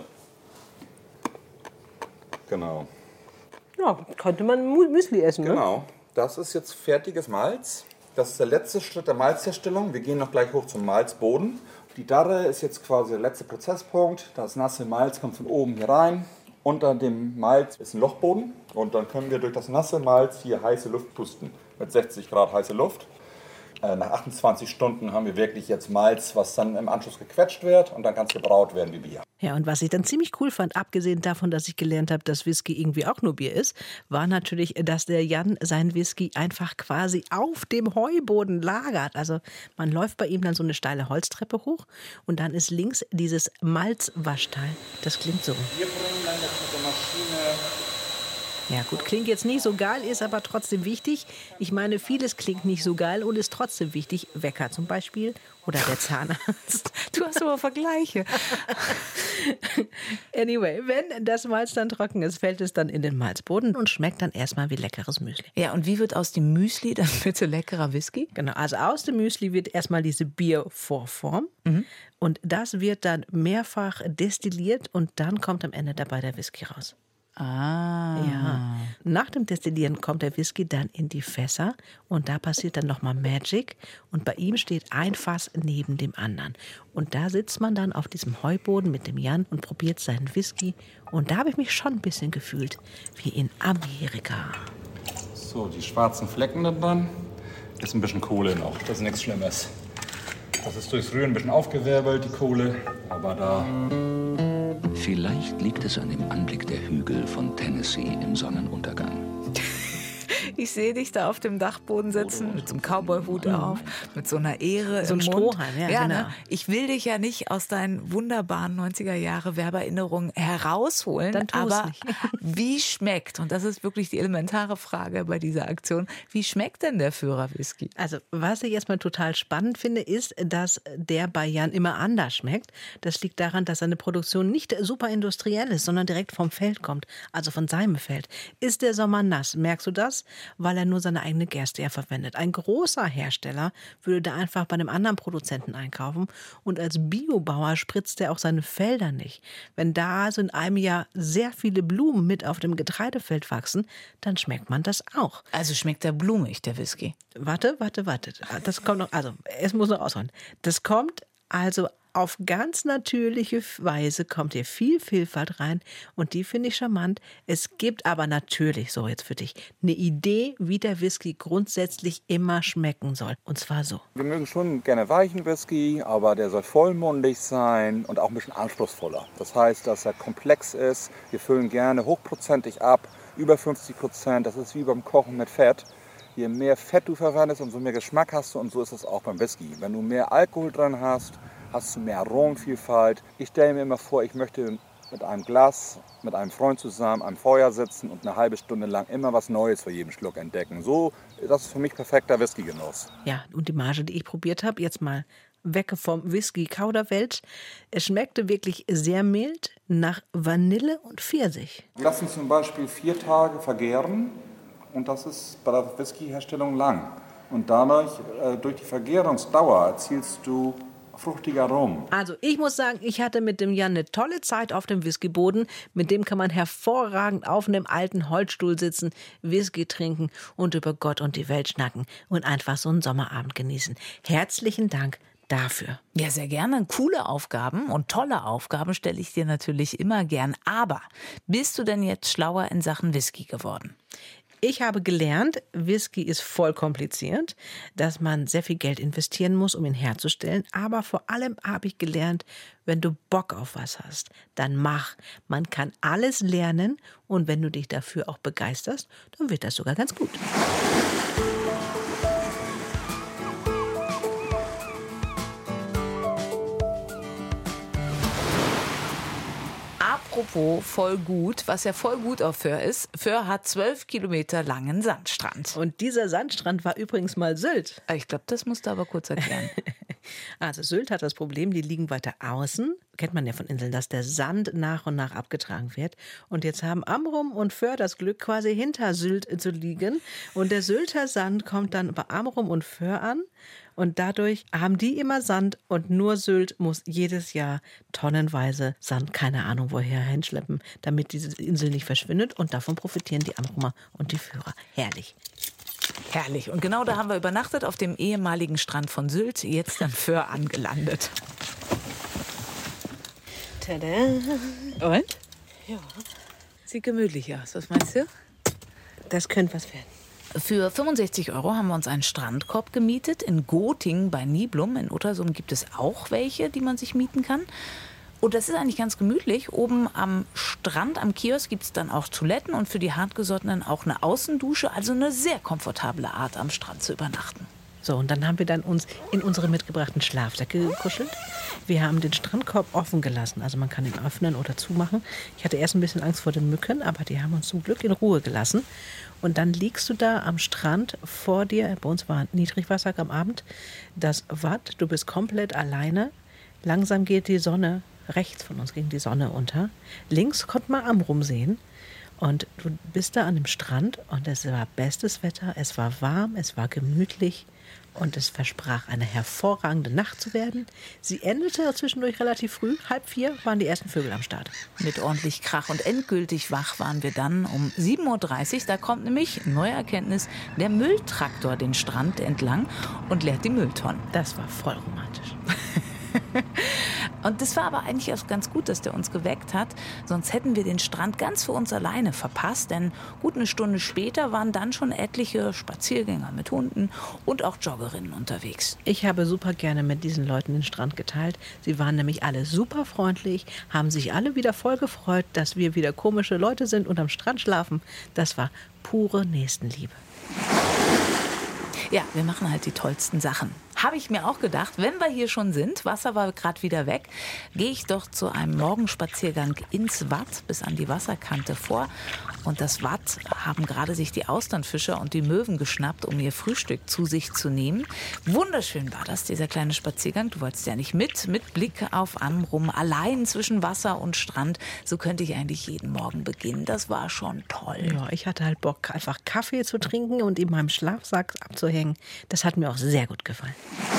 Genau. Ja, könnte man Müsli essen, ne? Genau, das ist jetzt fertiges Malz. Das ist der letzte Schritt der Malzherstellung. Wir gehen noch gleich hoch zum Malzboden. Die Darre ist jetzt quasi der letzte Prozesspunkt. Das nasse Malz kommt von oben hier rein. Unter dem Malz ist ein Lochboden und dann können wir durch das nasse Malz hier heiße Luft pusten. Mit 60 Grad heiße Luft. Nach 28 Stunden haben wir wirklich jetzt Malz, was dann im Anschluss gequetscht wird und dann kann es gebraut werden wie Bier. Ja, und was ich dann ziemlich cool fand, abgesehen davon, dass ich gelernt habe, dass Whisky irgendwie auch nur Bier ist, war natürlich, dass der Jan sein Whisky einfach quasi auf dem Heuboden lagert. Also man läuft bei ihm dann so eine steile Holztreppe hoch und dann ist links dieses Malzwaschteil. Das klingt so. Wir bringen dann jetzt mit der Maschine. Ja gut, klingt jetzt nicht so geil, ist aber trotzdem wichtig. Ich meine, vieles klingt nicht so geil und ist trotzdem wichtig. Wecker zum Beispiel oder der Zahnarzt. Du hast aber Vergleiche. Anyway, wenn das Malz dann trocken ist, fällt es dann in den Malzboden und schmeckt dann erstmal wie leckeres Müsli. Ja, und wie wird aus dem Müsli dann bitte leckerer Whisky? Genau, also aus dem Müsli wird erstmal diese Biervorform und das wird dann mehrfach destilliert und dann kommt am Ende dabei der Whisky raus. Ah. Ja. Nach dem Destillieren kommt der Whisky dann in die Fässer und da passiert dann nochmal Magic und bei ihm steht ein Fass neben dem anderen. Und da sitzt man dann auf diesem Heuboden mit dem Jan und probiert seinen Whisky und da habe ich mich schon ein bisschen gefühlt wie in Amerika. So, die schwarzen Flecken da dran. Ist ein bisschen Kohle noch, das ist nichts Schlimmes. Das ist durchs Rühren ein bisschen aufgewirbelt, die Kohle, aber da... Vielleicht liegt es an dem Anblick der Hügel von Tennessee im Sonnenuntergang. Ich sehe dich da auf dem Dachboden sitzen, mit so einem Cowboy-Hut auf, mit so einer Ehre So ein im Mund. Strohhalm, ja, genau. Ne? Ich will dich ja nicht aus deinen wunderbaren 90er-Jahre-Werbeerinnerungen herausholen, Dann tu es aber nicht. wie schmeckt, und das ist wirklich die elementare Frage bei dieser Aktion, wie schmeckt denn der Führer-Whisky? Also, was ich erstmal total spannend finde, ist, dass der bei Jan immer anders schmeckt. Das liegt daran, dass seine Produktion nicht super industriell ist, sondern direkt vom Feld kommt, also von seinem Feld. Ist der Sommer nass, merkst du das? Weil er nur seine eigene Gerste verwendet. Ein großer Hersteller würde da einfach bei einem anderen Produzenten einkaufen und als Biobauer spritzt er auch seine Felder nicht. Wenn da also in einem Jahr sehr viele Blumen mit auf dem Getreidefeld wachsen, dann schmeckt man das auch. Also schmeckt der blumig, der Whisky. Warte. Das kommt noch, also es muss noch ausholen. Das kommt also auf ganz natürliche Weise kommt hier viel Vielfalt rein und die finde ich charmant. Es gibt aber natürlich, so jetzt für dich, eine Idee, wie der Whisky grundsätzlich immer schmecken soll. Und zwar so. Wir mögen schon gerne weichen Whisky, aber der soll vollmundig sein und auch ein bisschen anspruchsvoller. Das heißt, dass er komplex ist. Wir füllen gerne hochprozentig ab, über 50%. Das ist wie beim Kochen mit Fett. Je mehr Fett du verwendest, umso mehr Geschmack hast du und so ist es auch beim Whisky. Wenn du mehr Alkohol drin hast, hast du mehr Aromenvielfalt. Ich stelle mir immer vor, ich möchte mit einem Glas, mit einem Freund zusammen am Feuer sitzen und eine halbe Stunde lang immer was Neues für jeden Schluck entdecken. So, das ist für mich perfekter Whisky-Genuss. Ja, und die Marge, die ich probiert habe, jetzt mal weg vom Whisky-Kauderwelsch. Es schmeckte wirklich sehr mild nach Vanille und Pfirsich. Lassen zum Beispiel 4 Tage vergären und das ist bei der Whisky-Herstellung lang. Und dadurch, durch die Vergärungsdauer, erzielst du fruchtiger Aromen. Also ich muss sagen, ich hatte mit dem Jan eine tolle Zeit auf dem Whiskyboden. Mit dem kann man hervorragend auf einem alten Holzstuhl sitzen, Whisky trinken und über Gott und die Welt schnacken und einfach so einen Sommerabend genießen. Herzlichen Dank dafür. Ja, sehr gerne. Coole Aufgaben und tolle Aufgaben stelle ich dir natürlich immer gern. Aber bist du denn jetzt schlauer in Sachen Whisky geworden? Ich habe gelernt, Whisky ist voll kompliziert, dass man sehr viel Geld investieren muss, um ihn herzustellen. Aber vor allem habe ich gelernt, wenn du Bock auf was hast, dann mach. Man kann alles lernen und wenn du dich dafür auch begeisterst, dann wird das sogar ganz gut. Apropos voll gut, was ja voll gut auf Föhr ist. Föhr hat 12 Kilometer langen Sandstrand. Und dieser Sandstrand war übrigens mal Sylt. Ich glaube, das musst du aber kurz erklären. Also Sylt hat das Problem, die liegen weiter außen. Kennt man ja von Inseln, dass der Sand nach und nach abgetragen wird. Und jetzt haben Amrum und Föhr das Glück, quasi hinter Sylt zu liegen. Und der Sylter Sand kommt dann bei Amrum und Föhr an. Und dadurch haben die immer Sand und nur Sylt muss jedes Jahr tonnenweise Sand, keine Ahnung woher, hinschleppen, damit diese Insel nicht verschwindet. Und davon profitieren die Amrumer und die Föhrer. Herrlich. Herrlich. Und genau da haben wir übernachtet, auf dem ehemaligen Strand von Sylt, jetzt am Föhr angelandet. Tada. Und? Ja. Sieht gemütlich aus, was meinst du? Das könnte was werden. Für 65 € haben wir uns einen Strandkorb gemietet. In Gotingen bei Niblum. In Uttersum gibt es auch welche, die man sich mieten kann. Und das ist eigentlich ganz gemütlich. Oben am Strand, am Kiosk, gibt es dann auch Toiletten und für die Hartgesottenen auch eine Außendusche. Also eine sehr komfortable Art, am Strand zu übernachten. So, und dann haben wir dann uns in unsere mitgebrachten Schlafsäcke gekuschelt. Wir haben den Strandkorb offen gelassen, also man kann ihn öffnen oder zumachen. Ich hatte erst ein bisschen Angst vor den Mücken, aber die haben uns zum Glück in Ruhe gelassen. Und dann liegst du da am Strand vor dir, bei uns war Niedrigwasser am Abend, das Watt, du bist komplett alleine. Langsam geht die Sonne, rechts von uns ging die Sonne unter. Links konnte man Amrum sehen. Und du bist da an dem Strand und es war bestes Wetter, es war warm, es war gemütlich und es versprach eine hervorragende Nacht zu werden. Sie endete zwischendurch relativ früh, 3:30 waren die ersten Vögel am Start. Mit ordentlich Krach und endgültig wach waren wir dann um 7:30 Uhr. Da kommt nämlich, neue Erkenntnis, der Mülltraktor den Strand entlang und leert die Mülltonnen. Das war voll romantisch. Und das war aber eigentlich auch ganz gut, dass der uns geweckt hat. Sonst hätten wir den Strand ganz für uns alleine verpasst. Denn gut eine Stunde später waren dann schon etliche Spaziergänger mit Hunden und auch Joggerinnen unterwegs. Ich habe super gerne mit diesen Leuten den Strand geteilt. Sie waren nämlich alle super freundlich, haben sich alle wieder voll gefreut, dass wir wieder komische Leute sind und am Strand schlafen. Das war pure Nächstenliebe. Ja, wir machen halt die tollsten Sachen. Habe ich mir auch gedacht, wenn wir hier schon sind, Wasser war gerade wieder weg, gehe ich doch zu einem Morgenspaziergang ins Watt bis an die Wasserkante vor. Und das Watt haben gerade sich die Austernfischer und die Möwen geschnappt, um ihr Frühstück zu sich zu nehmen. Wunderschön war das, dieser kleine Spaziergang. Du wolltest ja nicht mit Blick auf Amrum, allein zwischen Wasser und Strand. So könnte ich eigentlich jeden Morgen beginnen. Das war schon toll. Ja, ich hatte halt Bock, einfach Kaffee zu trinken und in meinem Schlafsack abzuhängen. Das hat mir auch sehr gut gefallen.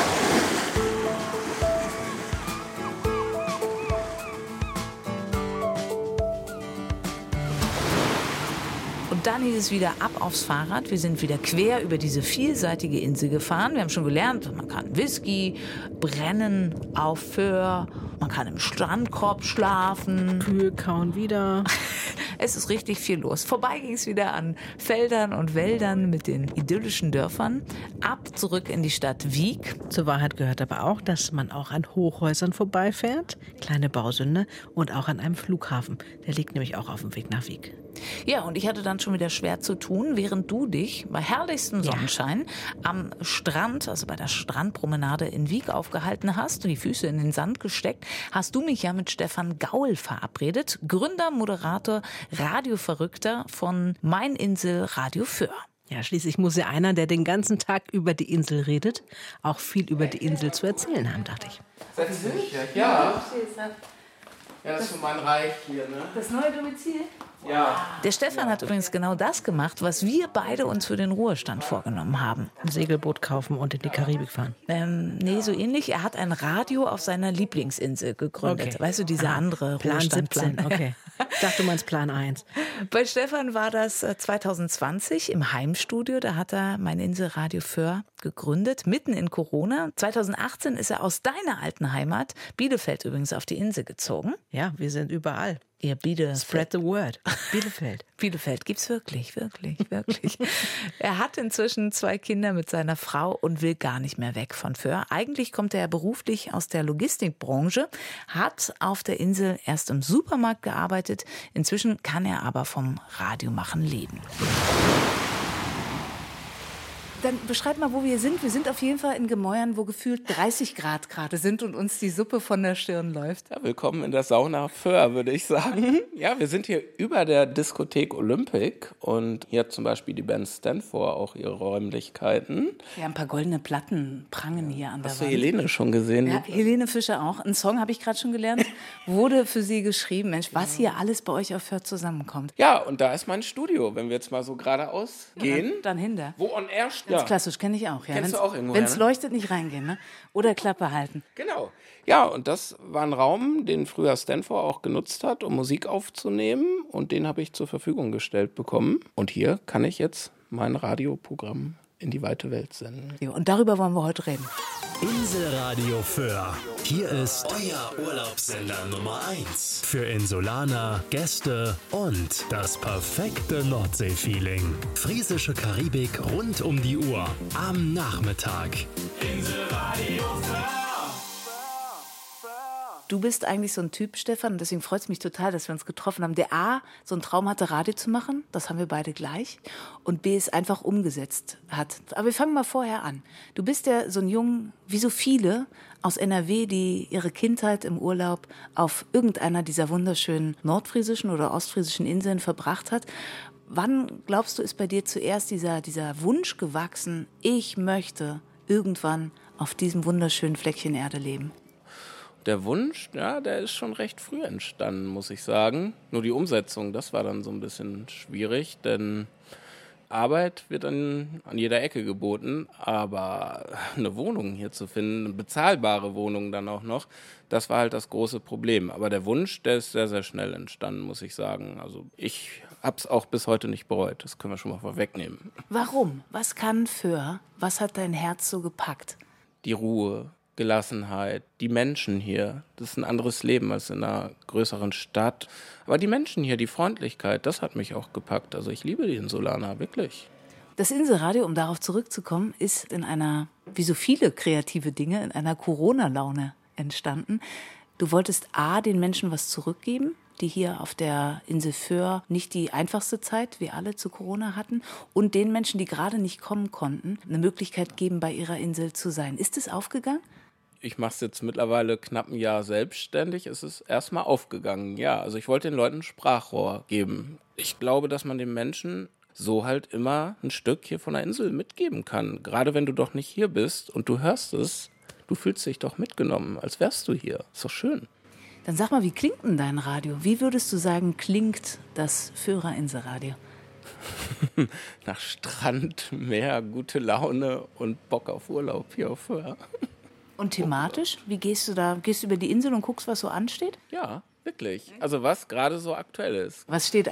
Und dann hieß es wieder ab aufs Fahrrad. Wir sind wieder quer über diese vielseitige Insel gefahren. Wir haben schon gelernt, man kann Whisky brennen auf Föhr, man kann im Strandkorb schlafen. Kühe kauen wieder. Es ist richtig viel los. Vorbei ging es wieder an Feldern und Wäldern mit den idyllischen Dörfern. Ab zurück in die Stadt Wiek. Zur Wahrheit gehört aber auch, dass man auch an Hochhäusern vorbeifährt, kleine Bausünde und auch an einem Flughafen. Der liegt nämlich auch auf dem Weg nach Wiek. Ja, und ich hatte dann schon wieder schwer zu tun, während du dich bei herrlichstem Sonnenschein am Strand, also bei der Strandpromenade in Wiek aufgehalten hast, die Füße in den Sand gesteckt, hast du mich ja mit Stefan Gaul verabredet, Gründer, Moderator, Radioverrückter von Mein Insel Radio Föhr. Ja, schließlich muss ja einer, der den ganzen Tag über die Insel redet, auch viel über die Insel zu erzählen haben, dachte ich. Setz dich. Ja. Ja, das ist so mein Reich hier, ne? Das neue Domizil? Ja. Der Stefan hat übrigens genau das gemacht, was wir beide uns für den Ruhestand vorgenommen haben. Ein Segelboot kaufen und in die Karibik fahren. Nee, so ähnlich. Er hat ein Radio auf seiner Lieblingsinsel gegründet. Okay. Weißt du, dieser andere Plan Ruhestandplan. 17, okay. Ich dachte, du meinst Plan 1. Bei Stefan war das 2020 im Heimstudio. Da hat er Mein Insel Radio Föhr gegründet, mitten in Corona. 2018 ist er aus deiner alten Heimat, Bielefeld übrigens, auf die Insel gezogen. Ja, wir sind überall. Ihr Bielefeld. Spread the word. Bielefeld. Bielefeld gibt's wirklich. Er hat inzwischen 2 Kinder mit seiner Frau und will gar nicht mehr weg von Föhr. Eigentlich kommt er beruflich aus der Logistikbranche, hat auf der Insel erst im Supermarkt gearbeitet. Inzwischen kann er aber vom Radiomachen leben. Dann beschreib mal, wo wir sind. Wir sind auf jeden Fall in Gemäuern, wo gefühlt 30 Grad gerade sind und uns die Suppe von der Stirn läuft. Ja, willkommen in der Sauna Föhr, würde ich sagen. Ja, wir sind hier über der Diskothek Olympic und hier hat zum Beispiel die Band Stanford auch ihre Räumlichkeiten. Ja, ein paar goldene Platten prangen hier an der Hast Wand. du Helene schon gesehen? Ja, Helene Fischer auch. Ein Song habe ich gerade schon gelernt, wurde für sie geschrieben. Mensch, was hier alles bei euch auf Föhr zusammenkommt. Ja, und da ist mein Studio, wenn wir jetzt mal so geradeaus gehen. Dann hinter. Wo on air steht. Ganz klassisch, kenne ich auch. Ja. Kennst du auch irgendwo? Wenn es leuchtet, nicht reingehen, ne? Oder Klappe halten. Genau. Ja, und das war ein Raum, den früher Stanford auch genutzt hat, um Musik aufzunehmen. Und den habe ich zur Verfügung gestellt bekommen. Und hier kann ich jetzt mein Radioprogramm in die weite Welt senden. Ja, und darüber wollen wir heute reden. Inselradio Föhr. Hier ist euer Urlaubssender Nummer 1. Für Insulaner, Gäste und das perfekte Nordsee-Feeling. Friesische Karibik rund um die Uhr. Am Nachmittag. Inselradio Föhr. Du bist eigentlich so ein Typ, Stefan, und deswegen freut es mich total, dass wir uns getroffen haben, der A, so einen Traum hatte, Radio zu machen, das haben wir beide gleich, und B, es einfach umgesetzt hat. Aber wir fangen mal vorher an. Du bist ja so ein Jung, wie so viele aus NRW, die ihre Kindheit im Urlaub auf irgendeiner dieser wunderschönen nordfriesischen oder ostfriesischen Inseln verbracht hat. Wann, glaubst du, ist bei dir zuerst dieser Wunsch gewachsen, ich möchte irgendwann auf diesem wunderschönen Fleckchen Erde leben? Der Wunsch, ja, der ist schon recht früh entstanden, muss ich sagen. Nur die Umsetzung, das war dann so ein bisschen schwierig, denn Arbeit wird an jeder Ecke geboten, aber eine Wohnung hier zu finden, eine bezahlbare Wohnung dann auch noch, das war halt das große Problem. Aber der Wunsch, der ist sehr, sehr schnell entstanden, muss ich sagen. Also ich habe es auch bis heute nicht bereut, das können wir schon mal vorwegnehmen. Warum? Was kann Föhr? Was hat dein Herz so gepackt? Die Ruhe, Gelassenheit, die Menschen hier, das ist ein anderes Leben als in einer größeren Stadt. Aber die Menschen hier, die Freundlichkeit, das hat mich auch gepackt. Also ich liebe die Insulaner, wirklich. Das Inselradio, um darauf zurückzukommen, ist in einer, wie so viele kreative Dinge, in einer Corona-Laune entstanden. Du wolltest A, den Menschen was zurückgeben, die hier auf der Insel Föhr nicht die einfachste Zeit, wie alle zu Corona hatten, und den Menschen, die gerade nicht kommen konnten, eine Möglichkeit geben, bei ihrer Insel zu sein. Ist es aufgegangen? Ich mache es jetzt mittlerweile knapp ein Jahr selbstständig. Es ist erstmal aufgegangen, ja. Also ich wollte den Leuten ein Sprachrohr geben. Ich glaube, dass man den Menschen so halt immer ein Stück hier von der Insel mitgeben kann. Gerade wenn du doch nicht hier bist und du hörst es, du fühlst dich doch mitgenommen, als wärst du hier. Ist doch schön. Dann sag mal, wie klingt denn dein Radio? Wie würdest du sagen, klingt das Föhrer Inselradio? Nach Strand, Meer, gute Laune und Bock auf Urlaub hier auf Föhr. Und thematisch? Wie gehst du da? Gehst du über die Insel und guckst, was so ansteht? Ja, wirklich. Also was gerade so aktuell ist. Was steht an?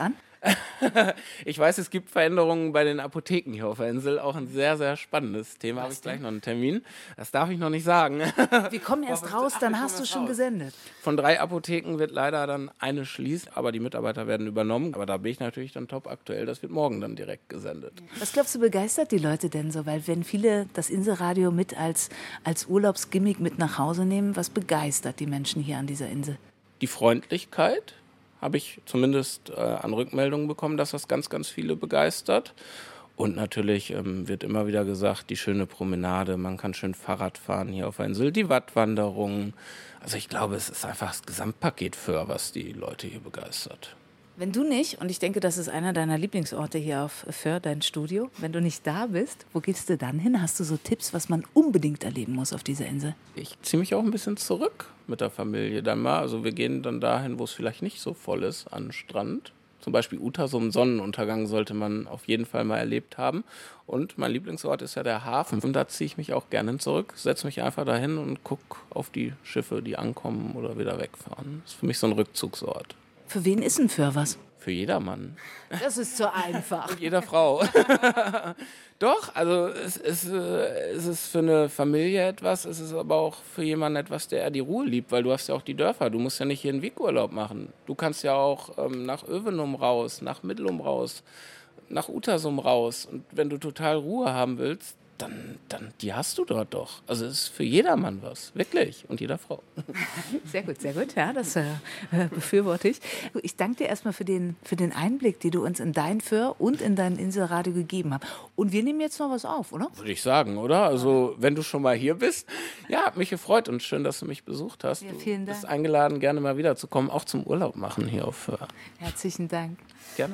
Ich weiß, es gibt Veränderungen bei den Apotheken hier auf der Insel. Auch ein sehr, sehr spannendes Thema. Habe ich gleich noch einen Termin. Das darf ich noch nicht sagen. Wir kommen erst raus, dann hast du schon gesendet. Von 3 Apotheken wird leider dann eine schließen, aber die Mitarbeiter werden übernommen. Aber da bin ich natürlich dann top aktuell. Das wird morgen dann direkt gesendet. Was glaubst du, begeistert die Leute denn so? Weil wenn viele das Inselradio mit als Urlaubsgimmick mit nach Hause nehmen, was begeistert die Menschen hier an dieser Insel? Die Freundlichkeit habe ich zumindest an Rückmeldungen bekommen, dass das ganz, ganz viele begeistert. Und natürlich wird immer wieder gesagt, die schöne Promenade, man kann schön Fahrrad fahren hier auf der Insel, die Wattwanderung. Also ich glaube, es ist einfach das Gesamtpaket Föhr, was die Leute hier begeistert. Wenn du nicht, und ich denke, das ist einer deiner Lieblingsorte hier auf Föhr, dein Studio, wenn du nicht da bist, wo gehst du dann hin? Hast du so Tipps, was man unbedingt erleben muss auf dieser Insel? Ich ziehe mich auch ein bisschen zurück mit der Familie dann mal. Also wir gehen dann dahin, wo es vielleicht nicht so voll ist, an den Strand. Zum Beispiel Uta, so einen Sonnenuntergang sollte man auf jeden Fall mal erlebt haben. Und mein Lieblingsort ist ja der Hafen. Und da ziehe ich mich auch gerne zurück, setze mich einfach dahin und gucke auf die Schiffe, die ankommen oder wieder wegfahren. Das ist für mich so ein Rückzugsort. Für wen ist denn Föhr was? Für jedermann. Das ist so einfach. Und jeder Frau. Doch, also es ist für eine Familie etwas, es ist aber auch für jemanden etwas, der eher die Ruhe liebt, weil du hast ja auch die Dörfer, du musst ja nicht hier einen Wiekurlaub machen. Du kannst ja auch nach Övenum raus, nach Middelum raus, nach Utersum raus. Und wenn du total Ruhe haben willst, dann die hast du dort doch. Also es ist für jedermann was, wirklich. Und jeder Frau. Sehr gut. Ja, das befürworte ich. Ich danke dir erstmal für den Einblick, den du uns in dein Föhr und in dein Inselradio gegeben hast. Und wir nehmen jetzt noch was auf, oder? Würde ich sagen, oder? Also wenn du schon mal hier bist. Ja, hat mich gefreut und schön, dass du mich besucht hast. Ja, vielen Dank. Du bist eingeladen, gerne mal wiederzukommen, auch zum Urlaub machen hier auf Föhr. Herzlichen Dank. Gerne.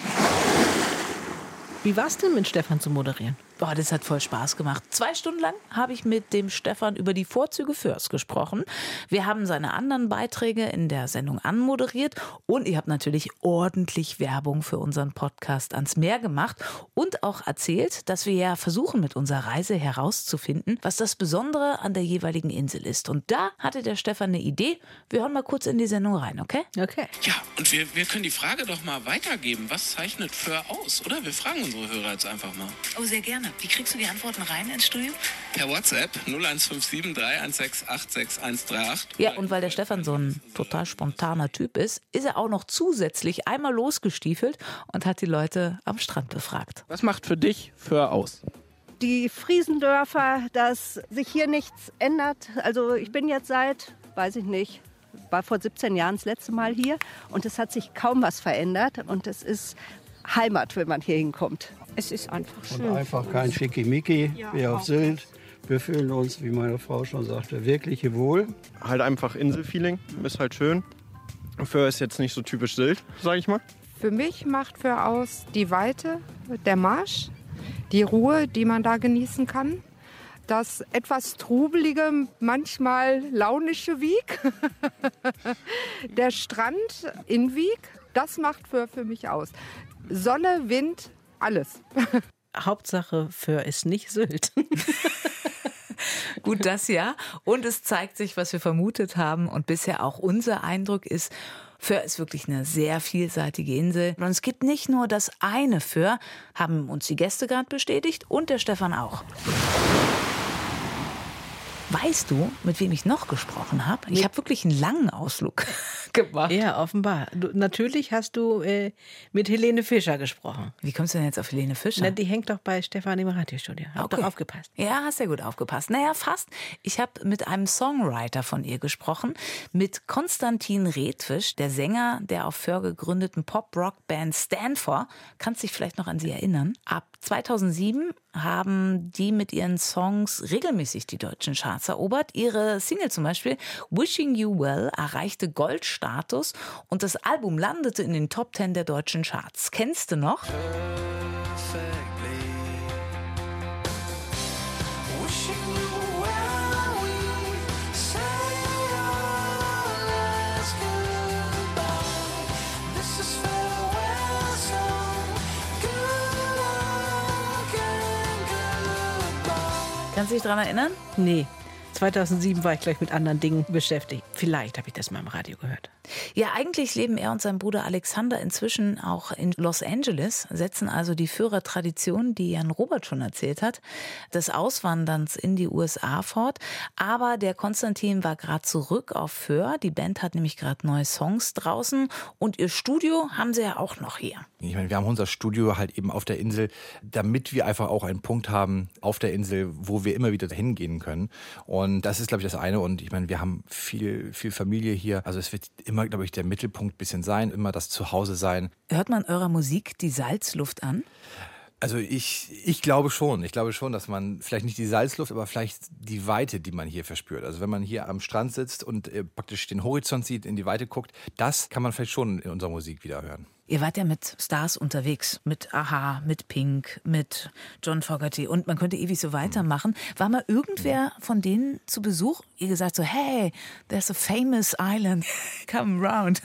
Wie war es denn, mit Stefan zu moderieren? Boah, das hat voll Spaß gemacht. 2 Stunden lang habe ich mit dem Stefan über die Vorzüge Föhrs gesprochen. Wir haben seine anderen Beiträge in der Sendung anmoderiert und ich habe natürlich ordentlich Werbung für unseren Podcast ans Meer gemacht und auch erzählt, dass wir ja versuchen, mit unserer Reise herauszufinden, was das Besondere an der jeweiligen Insel ist. Und da hatte der Stefan eine Idee. Wir hören mal kurz in die Sendung rein, okay? Okay. Ja, und wir können die Frage doch mal weitergeben. Was zeichnet Föhr aus, oder? Wir fragen unsere Hörer jetzt einfach mal. Oh, sehr gerne. Wie kriegst du die Antworten rein ins Studio? Per WhatsApp 0157 316 86138. Ja, und weil der Stefan so ein total spontaner Typ ist er auch noch zusätzlich einmal losgestiefelt und hat die Leute am Strand befragt. Was macht für dich Föhr aus? Die Friesendörfer, dass sich hier nichts ändert. Also ich bin jetzt war vor 17 Jahren das letzte Mal hier und es hat sich kaum was verändert und es ist Heimat, wenn man hier hinkommt. Es ist einfach schön. Und einfach kein Schickimicki wie auf Sylt. Wir fühlen uns, wie meine Frau schon sagte, wirklich wohl. Halt einfach Inselfeeling, ist halt schön. Föhr ist jetzt nicht so typisch Sylt, sage ich mal. Für mich macht Föhr aus die Weite, der Marsch, die Ruhe, die man da genießen kann. Das etwas trubelige, manchmal launische Wiek. Der Strand in Wiek, das macht Föhr für mich aus. Sonne, Wind, alles. Hauptsache Föhr ist nicht Sylt. Gut, das ja. Und es zeigt sich, was wir vermutet haben und bisher auch unser Eindruck ist, Föhr ist wirklich eine sehr vielseitige Insel. Und es gibt nicht nur das eine Föhr, haben uns die Gäste gerade bestätigt und der Stefan auch. Weißt du, mit wem ich noch gesprochen habe? Ich habe wirklich einen langen Ausflug gemacht. Ja, offenbar. Natürlich hast du mit Helene Fischer gesprochen. Wie kommst du denn jetzt auf Helene Fischer? Na, die hängt doch bei Stefan im Radiostudio. Hab doch aufgepasst. Ja, hast ja gut aufgepasst. Naja, fast. Ich habe mit einem Songwriter von ihr gesprochen, mit Konstantin Redfisch, der Sänger der auf Föhr gegründeten Pop-Rock-Band Stanford. Kannst dich vielleicht noch an sie erinnern? Ab 2007 haben die mit ihren Songs regelmäßig die deutschen Charts erobert. Ihre Single zum Beispiel Wishing You Well erreichte Goldstatus und das Album landete in den Top 10 der deutschen Charts. Kennst du noch? Kannst du dich daran erinnern? Nee. 2007 war ich gleich mit anderen Dingen beschäftigt. Vielleicht habe ich das mal im Radio gehört. Ja, eigentlich leben er und sein Bruder Alexander inzwischen auch in Los Angeles, setzen also die Führertradition, die Jan Robert schon erzählt hat, des Auswanderns in die USA fort. Aber der Konstantin war gerade zurück auf Föhr. Die Band hat nämlich gerade neue Songs draußen und ihr Studio haben sie ja auch noch hier. Ich meine, wir haben unser Studio halt eben auf der Insel, damit wir einfach auch einen Punkt haben auf der Insel, wo wir immer wieder dahin gehen können. Und das ist, glaube ich, das eine. Und ich meine, wir haben viel Familie hier. Also es wird immer, glaube ich, der Mittelpunkt ein bisschen sein, immer das Zuhause sein. Hört man eurer Musik die Salzluft an? Also ich glaube schon. Ich glaube schon, dass man vielleicht nicht die Salzluft, aber vielleicht die Weite, die man hier verspürt. Also wenn man hier am Strand sitzt und praktisch den Horizont sieht, in die Weite guckt, das kann man vielleicht schon in unserer Musik wieder hören. Ihr wart ja mit Stars unterwegs, mit a-ha, mit Pink, mit John Fogerty und man könnte ewig so weitermachen. War mal irgendwer von denen zu Besuch? Ihr gesagt so, hey, there's a famous island, come round.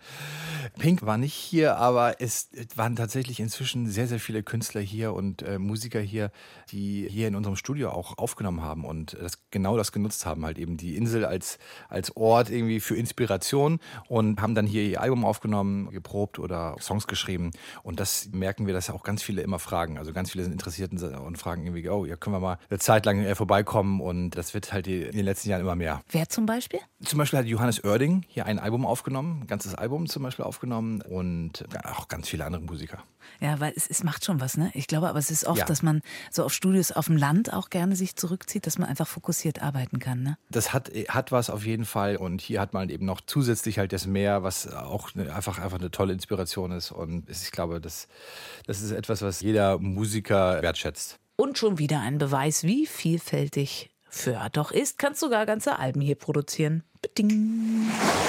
Pink war nicht hier, aber es waren tatsächlich inzwischen sehr, sehr viele Künstler hier und Musiker hier, die hier in unserem Studio auch aufgenommen haben und genau das genutzt haben, halt eben die Insel als Ort irgendwie für Inspiration und haben dann hier ihr Album aufgenommen, geprobt oder Songs geschrieben und das merken wir, dass auch ganz viele immer fragen, also ganz viele sind interessiert und fragen irgendwie, oh, ja, können wir mal eine Zeit lang vorbeikommen und das wird halt in den letzten Jahren immer mehr. Wer zum Beispiel? Zum Beispiel hat Johannes Oerding hier ein Album aufgenommen, ein ganzes Album zum Beispiel aufgenommen und auch ganz viele andere Musiker. Ja, weil es macht schon was, ne? Ich glaube, aber es ist oft, Ja. dass man so auf Studios auf dem Land auch gerne sich zurückzieht, dass man einfach fokussiert arbeiten kann, ne? Das hat was auf jeden Fall und hier hat man eben noch zusätzlich halt das Meer, was auch einfach eine tolle Inspiration ist und ich glaube, das ist etwas, was jeder Musiker wertschätzt. Und schon wieder ein Beweis, wie vielfältig Föhr doch ist. Kannst sogar ganze Alben hier produzieren. Beding.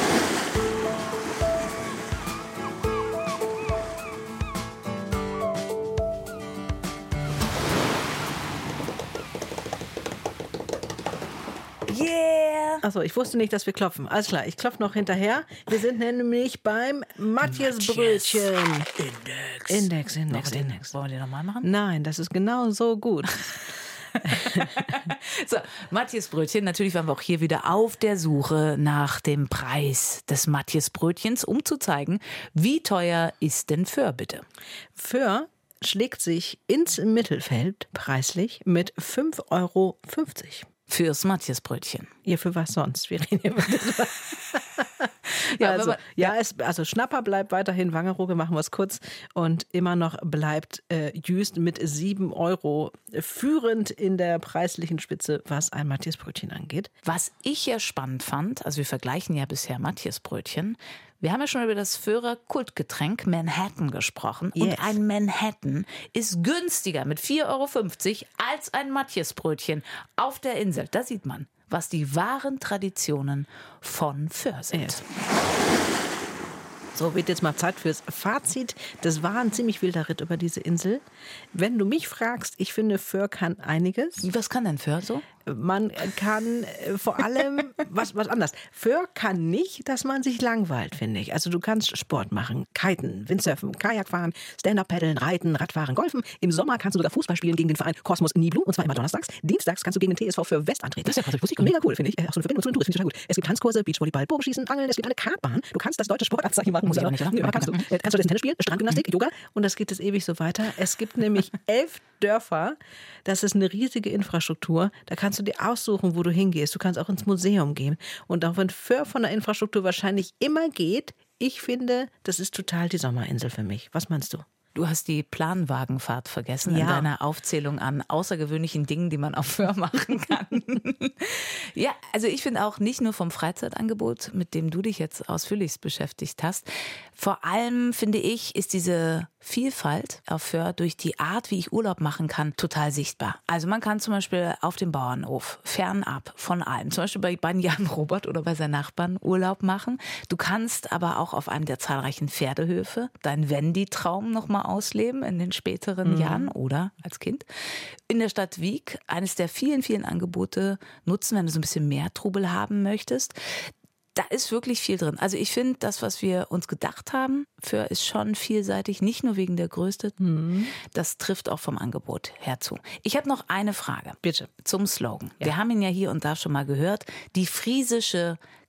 Yeah! Achso, ich wusste nicht, dass wir klopfen. Alles klar, ich klopfe noch hinterher. Wir sind nämlich beim Matthias-Brötchen. Index. Wollen wir den nochmal machen? Nein, das ist genau so gut. So, Matthias-Brötchen. Natürlich waren wir auch hier wieder auf der Suche nach dem Preis des Matthias-Brötchens, um zu zeigen, wie teuer ist denn Föhr, bitte? Föhr schlägt sich ins Mittelfeld preislich mit 5,50 Euro. Fürs Matthias-Brötchen. Ja, für was sonst? Wir reden über das. Also Schnapper bleibt weiterhin Wangerooge, machen wir es kurz. Und immer noch bleibt Jüst mit 7 Euro führend in der preislichen Spitze, was ein Matthias-Brötchen angeht. Was ich ja spannend fand, also wir vergleichen ja bisher Matthias-Brötchen. Wir haben ja schon über das Föhrer Kultgetränk Manhattan gesprochen. Yes. Und ein Manhattan ist günstiger mit 4,50 Euro als ein Matthias-Brötchen auf der Insel. Da sieht man, was die wahren Traditionen von Föhr sind. Yes. So, wird jetzt mal Zeit fürs Fazit. Das war ein ziemlich wilder Ritt über diese Insel. Wenn du mich fragst, ich finde, Föhr kann einiges. Was kann denn Föhr so? Man kann vor allem was anders. Föhr kann nicht, dass man sich langweilt, finde ich. Also du kannst Sport machen, kiten, Windsurfen, Kajak fahren, Stand-Up-Paddeln, Reiten, Radfahren, Golfen. Im Sommer kannst du sogar Fußball spielen gegen den Verein Kosmos Niblu, und zwar immer donnerstags. Dienstags kannst du gegen den TSV für West antreten. Das ist ja krass, mega cool, finde ich. Auch so eine Verbindung zu den Touristen, finde ich total gut. Es gibt Tanzkurse, Beachvolleyball, Bogenschießen, Angeln, es gibt eine Kartbahn. Du kannst das deutsche Sportabzeichen machen. Muss ich aber nicht, oder? Kannst du Tennis spielen, Strandgymnastik, Yoga, und das geht jetzt ewig so weiter. Es gibt nämlich 11 Dörfer. Das ist eine riesige Infrastruktur. Da kannst du dir aussuchen, wo du hingehst. Du kannst auch ins Museum gehen. Und auch wenn Föhr von der Infrastruktur wahrscheinlich immer geht, ich finde, das ist total die Sommerinsel für mich. Was meinst du? Du hast die Planwagenfahrt vergessen Ja. in deiner Aufzählung an außergewöhnlichen Dingen, die man auf Föhr machen kann. Ja, also ich finde auch nicht nur vom Freizeitangebot, mit dem du dich jetzt ausführlichst beschäftigt hast. Vor allem, finde ich, ist diese Vielfalt auf Föhr durch die Art, wie ich Urlaub machen kann, total sichtbar. Also man kann zum Beispiel auf dem Bauernhof fernab von allem, zum Beispiel bei Jan Robert oder bei seinen Nachbarn Urlaub machen. Du kannst aber auch auf einem der zahlreichen Pferdehöfe deinen Wendy-Traum nochmal ausleben in den späteren Jahren oder als Kind. In der Stadt Wiek, eines der vielen, vielen Angebote nutzen, wenn du so ein bisschen mehr Trubel haben möchtest. Da ist wirklich viel drin. Also ich finde, das, was wir uns gedacht haben, Föhr ist schon vielseitig, nicht nur wegen der Größe. Das trifft auch vom Angebot her zu. Ich habe noch eine Frage. Bitte. Zum Slogan. Wir haben ihn ja hier und da schon mal gehört. Die friesische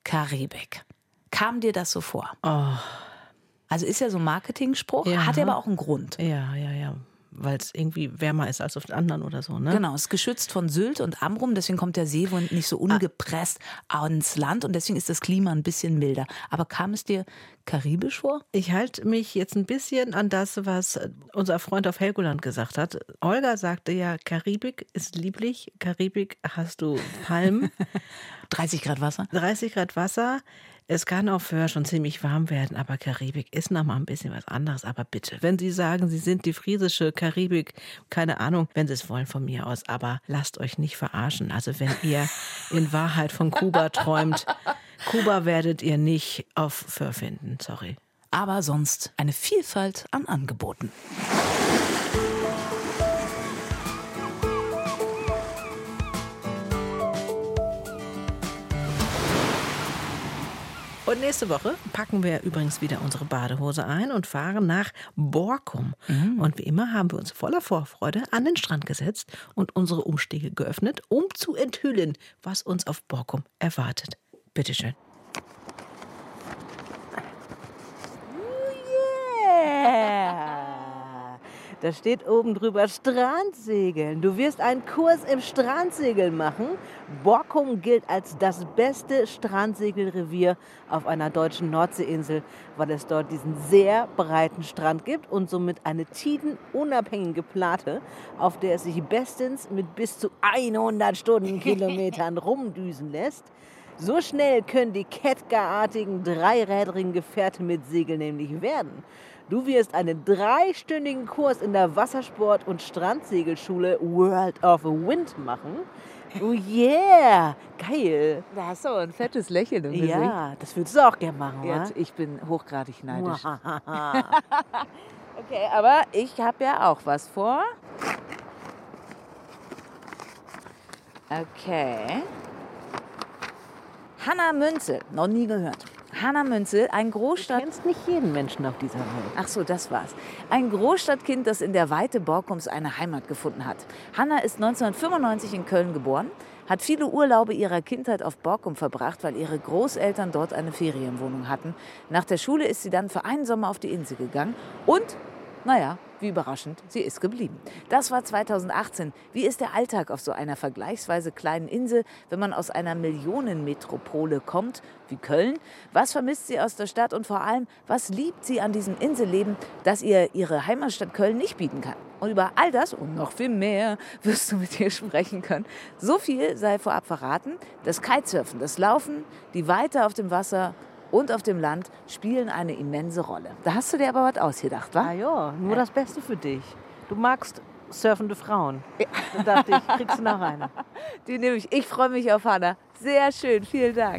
Karibik. Kam dir das so vor? Oh. Also ist ja so ein Marketingspruch, Ja. hat ja aber auch einen Grund. Ja. Weil es irgendwie wärmer ist als auf den anderen oder so, ne? Genau, es ist geschützt von Sylt und Amrum, deswegen kommt der Seewind nicht so ungepresst ans Land und deswegen ist das Klima ein bisschen milder. Aber kam es dir karibisch vor? Ich halte mich jetzt ein bisschen an das, was unser Freund auf Helgoland gesagt hat. Olga sagte ja, Karibik ist lieblich, Karibik hast du Palmen. 30 Grad Wasser? 30 Grad Wasser. Es kann auch vorher schon ziemlich warm werden, aber Karibik ist noch mal ein bisschen was anderes. Aber bitte, wenn Sie sagen, Sie sind die friesische Karibik, keine Ahnung, wenn Sie es wollen von mir aus, aber lasst euch nicht verarschen. Also wenn ihr in Wahrheit von Kuba träumt, Kuba werdet ihr nicht auf Föhr finden, sorry. Aber sonst eine Vielfalt an Angeboten. Und nächste Woche packen wir übrigens wieder unsere Badehose ein und fahren nach Borkum. Und wie immer haben wir uns voller Vorfreude an den Strand gesetzt und unsere Umstiege geöffnet, um zu enthüllen, was uns auf Borkum erwartet. Bitteschön. Da steht oben drüber Strandsegeln. Du wirst einen Kurs im Strandsegeln machen. Borkum gilt als das beste Strandsegelrevier auf einer deutschen Nordseeinsel, weil es dort diesen sehr breiten Strand gibt und somit eine tidenunabhängige Platte, auf der es sich bestens mit bis zu 100 Stundenkilometern rumdüsen lässt. So schnell können die Ketka-artigen dreirädrigen Gefährte mit Segel nämlich werden. Du wirst einen 3-stündigen Kurs in der Wassersport- und Strandsegelschule World of Wind machen. Oh yeah, geil. Da hast du aber ein fettes Lächeln im Gesicht. Ja, das würdest du auch gerne machen, Ja, wa? ich bin hochgradig neidisch. Okay, aber ich habe ja auch was vor. Okay. Hanna Münzel, noch nie gehört. Hanna Münzel, ein Großstadt... Du kennst nicht jeden Menschen auf dieser Welt. Ach so, das war's. Ein Großstadtkind, das in der Weite Borkums eine Heimat gefunden hat. Hanna ist 1995 in Köln geboren, hat viele Urlaube ihrer Kindheit auf Borkum verbracht, weil ihre Großeltern dort eine Ferienwohnung hatten. Nach der Schule ist sie dann für einen Sommer auf die Insel gegangen und, naja, wie überraschend, sie ist geblieben. Das war 2018. Wie ist der Alltag auf so einer vergleichsweise kleinen Insel, wenn man aus einer Millionenmetropole kommt, wie Köln? Was vermisst sie aus der Stadt und vor allem, was liebt sie an diesem Inselleben, das ihr ihre Heimatstadt Köln nicht bieten kann? Und über all das und noch viel mehr wirst du mit ihr sprechen können. So viel sei vorab verraten. Das Kitesurfen, das Laufen, die Weite auf dem Wasser und auf dem Land spielen eine immense Rolle. Da hast du dir aber was ausgedacht, wa? Ah ja, nur das Beste für dich. Du magst surfende Frauen. Da dachte ich, kriegst du noch eine. Die nehme ich. Ich freue mich auf Hanna. Sehr schön, vielen Dank.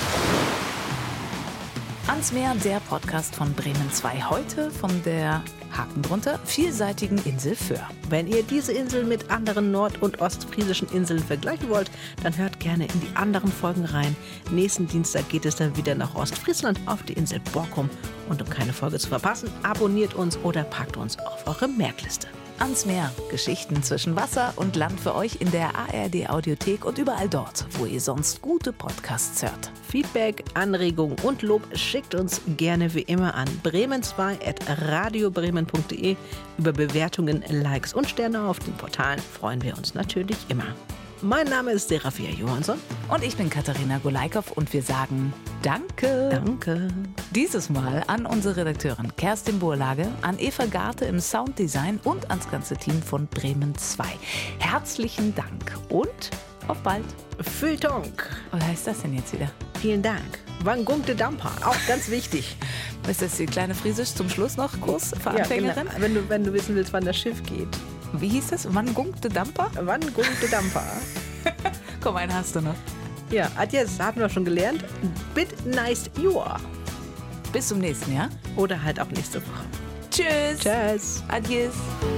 Ans Meer, der Podcast von Bremen 2. Heute von der Haken drunter vielseitigen Insel Föhr. Wenn ihr diese Insel mit anderen nord- und ostfriesischen Inseln vergleichen wollt, dann hört gerne in die anderen Folgen rein. Nächsten Dienstag geht es dann wieder nach Ostfriesland auf die Insel Borkum. Und um keine Folge zu verpassen, abonniert uns oder packt uns auf eure Merkliste. Ans Meer. Geschichten zwischen Wasser und Land für euch in der ARD-Audiothek und überall dort, wo ihr sonst gute Podcasts hört. Feedback, Anregungen und Lob schickt uns gerne wie immer an bremen2@radiobremen.de. Über Bewertungen, Likes und Sterne auf den Portalen freuen wir uns natürlich immer. Mein Name ist Serafia Johansson. Und ich bin Katharina Golaikow und wir sagen Danke. Danke. Dieses Mal an unsere Redakteurin Kerstin Burlage, an Eva Garte im Sounddesign und ans ganze Team von Bremen 2. Herzlichen Dank und auf bald. Feuilleton. Was heißt das denn jetzt wieder? Vielen Dank. Wann gummt de Damper? Auch ganz wichtig. Ist das die kleine Friesisch zum Schluss noch? Kurs für Anfängerin? Ja, genau. Wenn du wissen willst, wann das Schiff geht. Wie hieß das? Wann gungt de Damper? Wann gungt de Damper? Komm, einen hast du noch. Ja, adios, haben wir schon gelernt. Bit nice Jahr. Bis zum nächsten Jahr. Oder halt auch nächste Woche. Tschüss. Tschüss. Adios.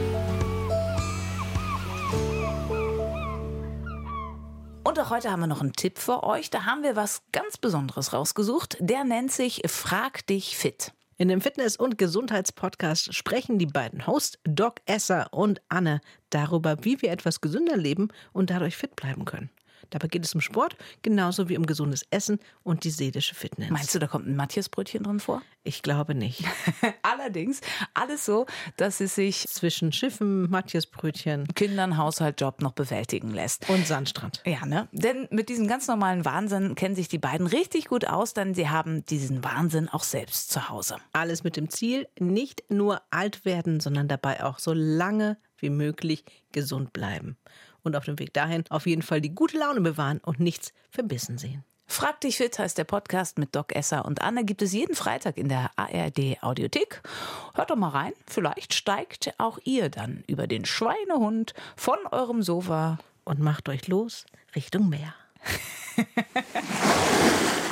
Und auch heute haben wir noch einen Tipp für euch. Da haben wir was ganz Besonderes rausgesucht. Der nennt sich Frag dich fit. In dem Fitness- und Gesundheitspodcast sprechen die beiden Hosts Doc Esser und Anne darüber, wie wir etwas gesünder leben und dadurch fit bleiben können. Dabei geht es um Sport, genauso wie um gesundes Essen und die seelische Fitness. Meinst du, da kommt ein Matthias-Brötchen drin vor? Ich glaube nicht. Allerdings alles so, dass es sich zwischen Schiffen, Matthias-Brötchen, Kindern, Haushalt, Job noch bewältigen lässt. Und Sandstrand. Ja, ne? Denn mit diesem ganz normalen Wahnsinn kennen sich die beiden richtig gut aus, denn sie haben diesen Wahnsinn auch selbst zu Hause. Alles mit dem Ziel, nicht nur alt werden, sondern dabei auch so lange wie möglich gesund bleiben. Und auf dem Weg dahin auf jeden Fall die gute Laune bewahren und nichts verbissen sehen. Frag dich fit heißt der Podcast mit Doc Esser und Anne, gibt es jeden Freitag in der ARD Audiothek. Hört doch mal rein, vielleicht steigt auch ihr dann über den Schweinehund von eurem Sofa und macht euch los Richtung Meer.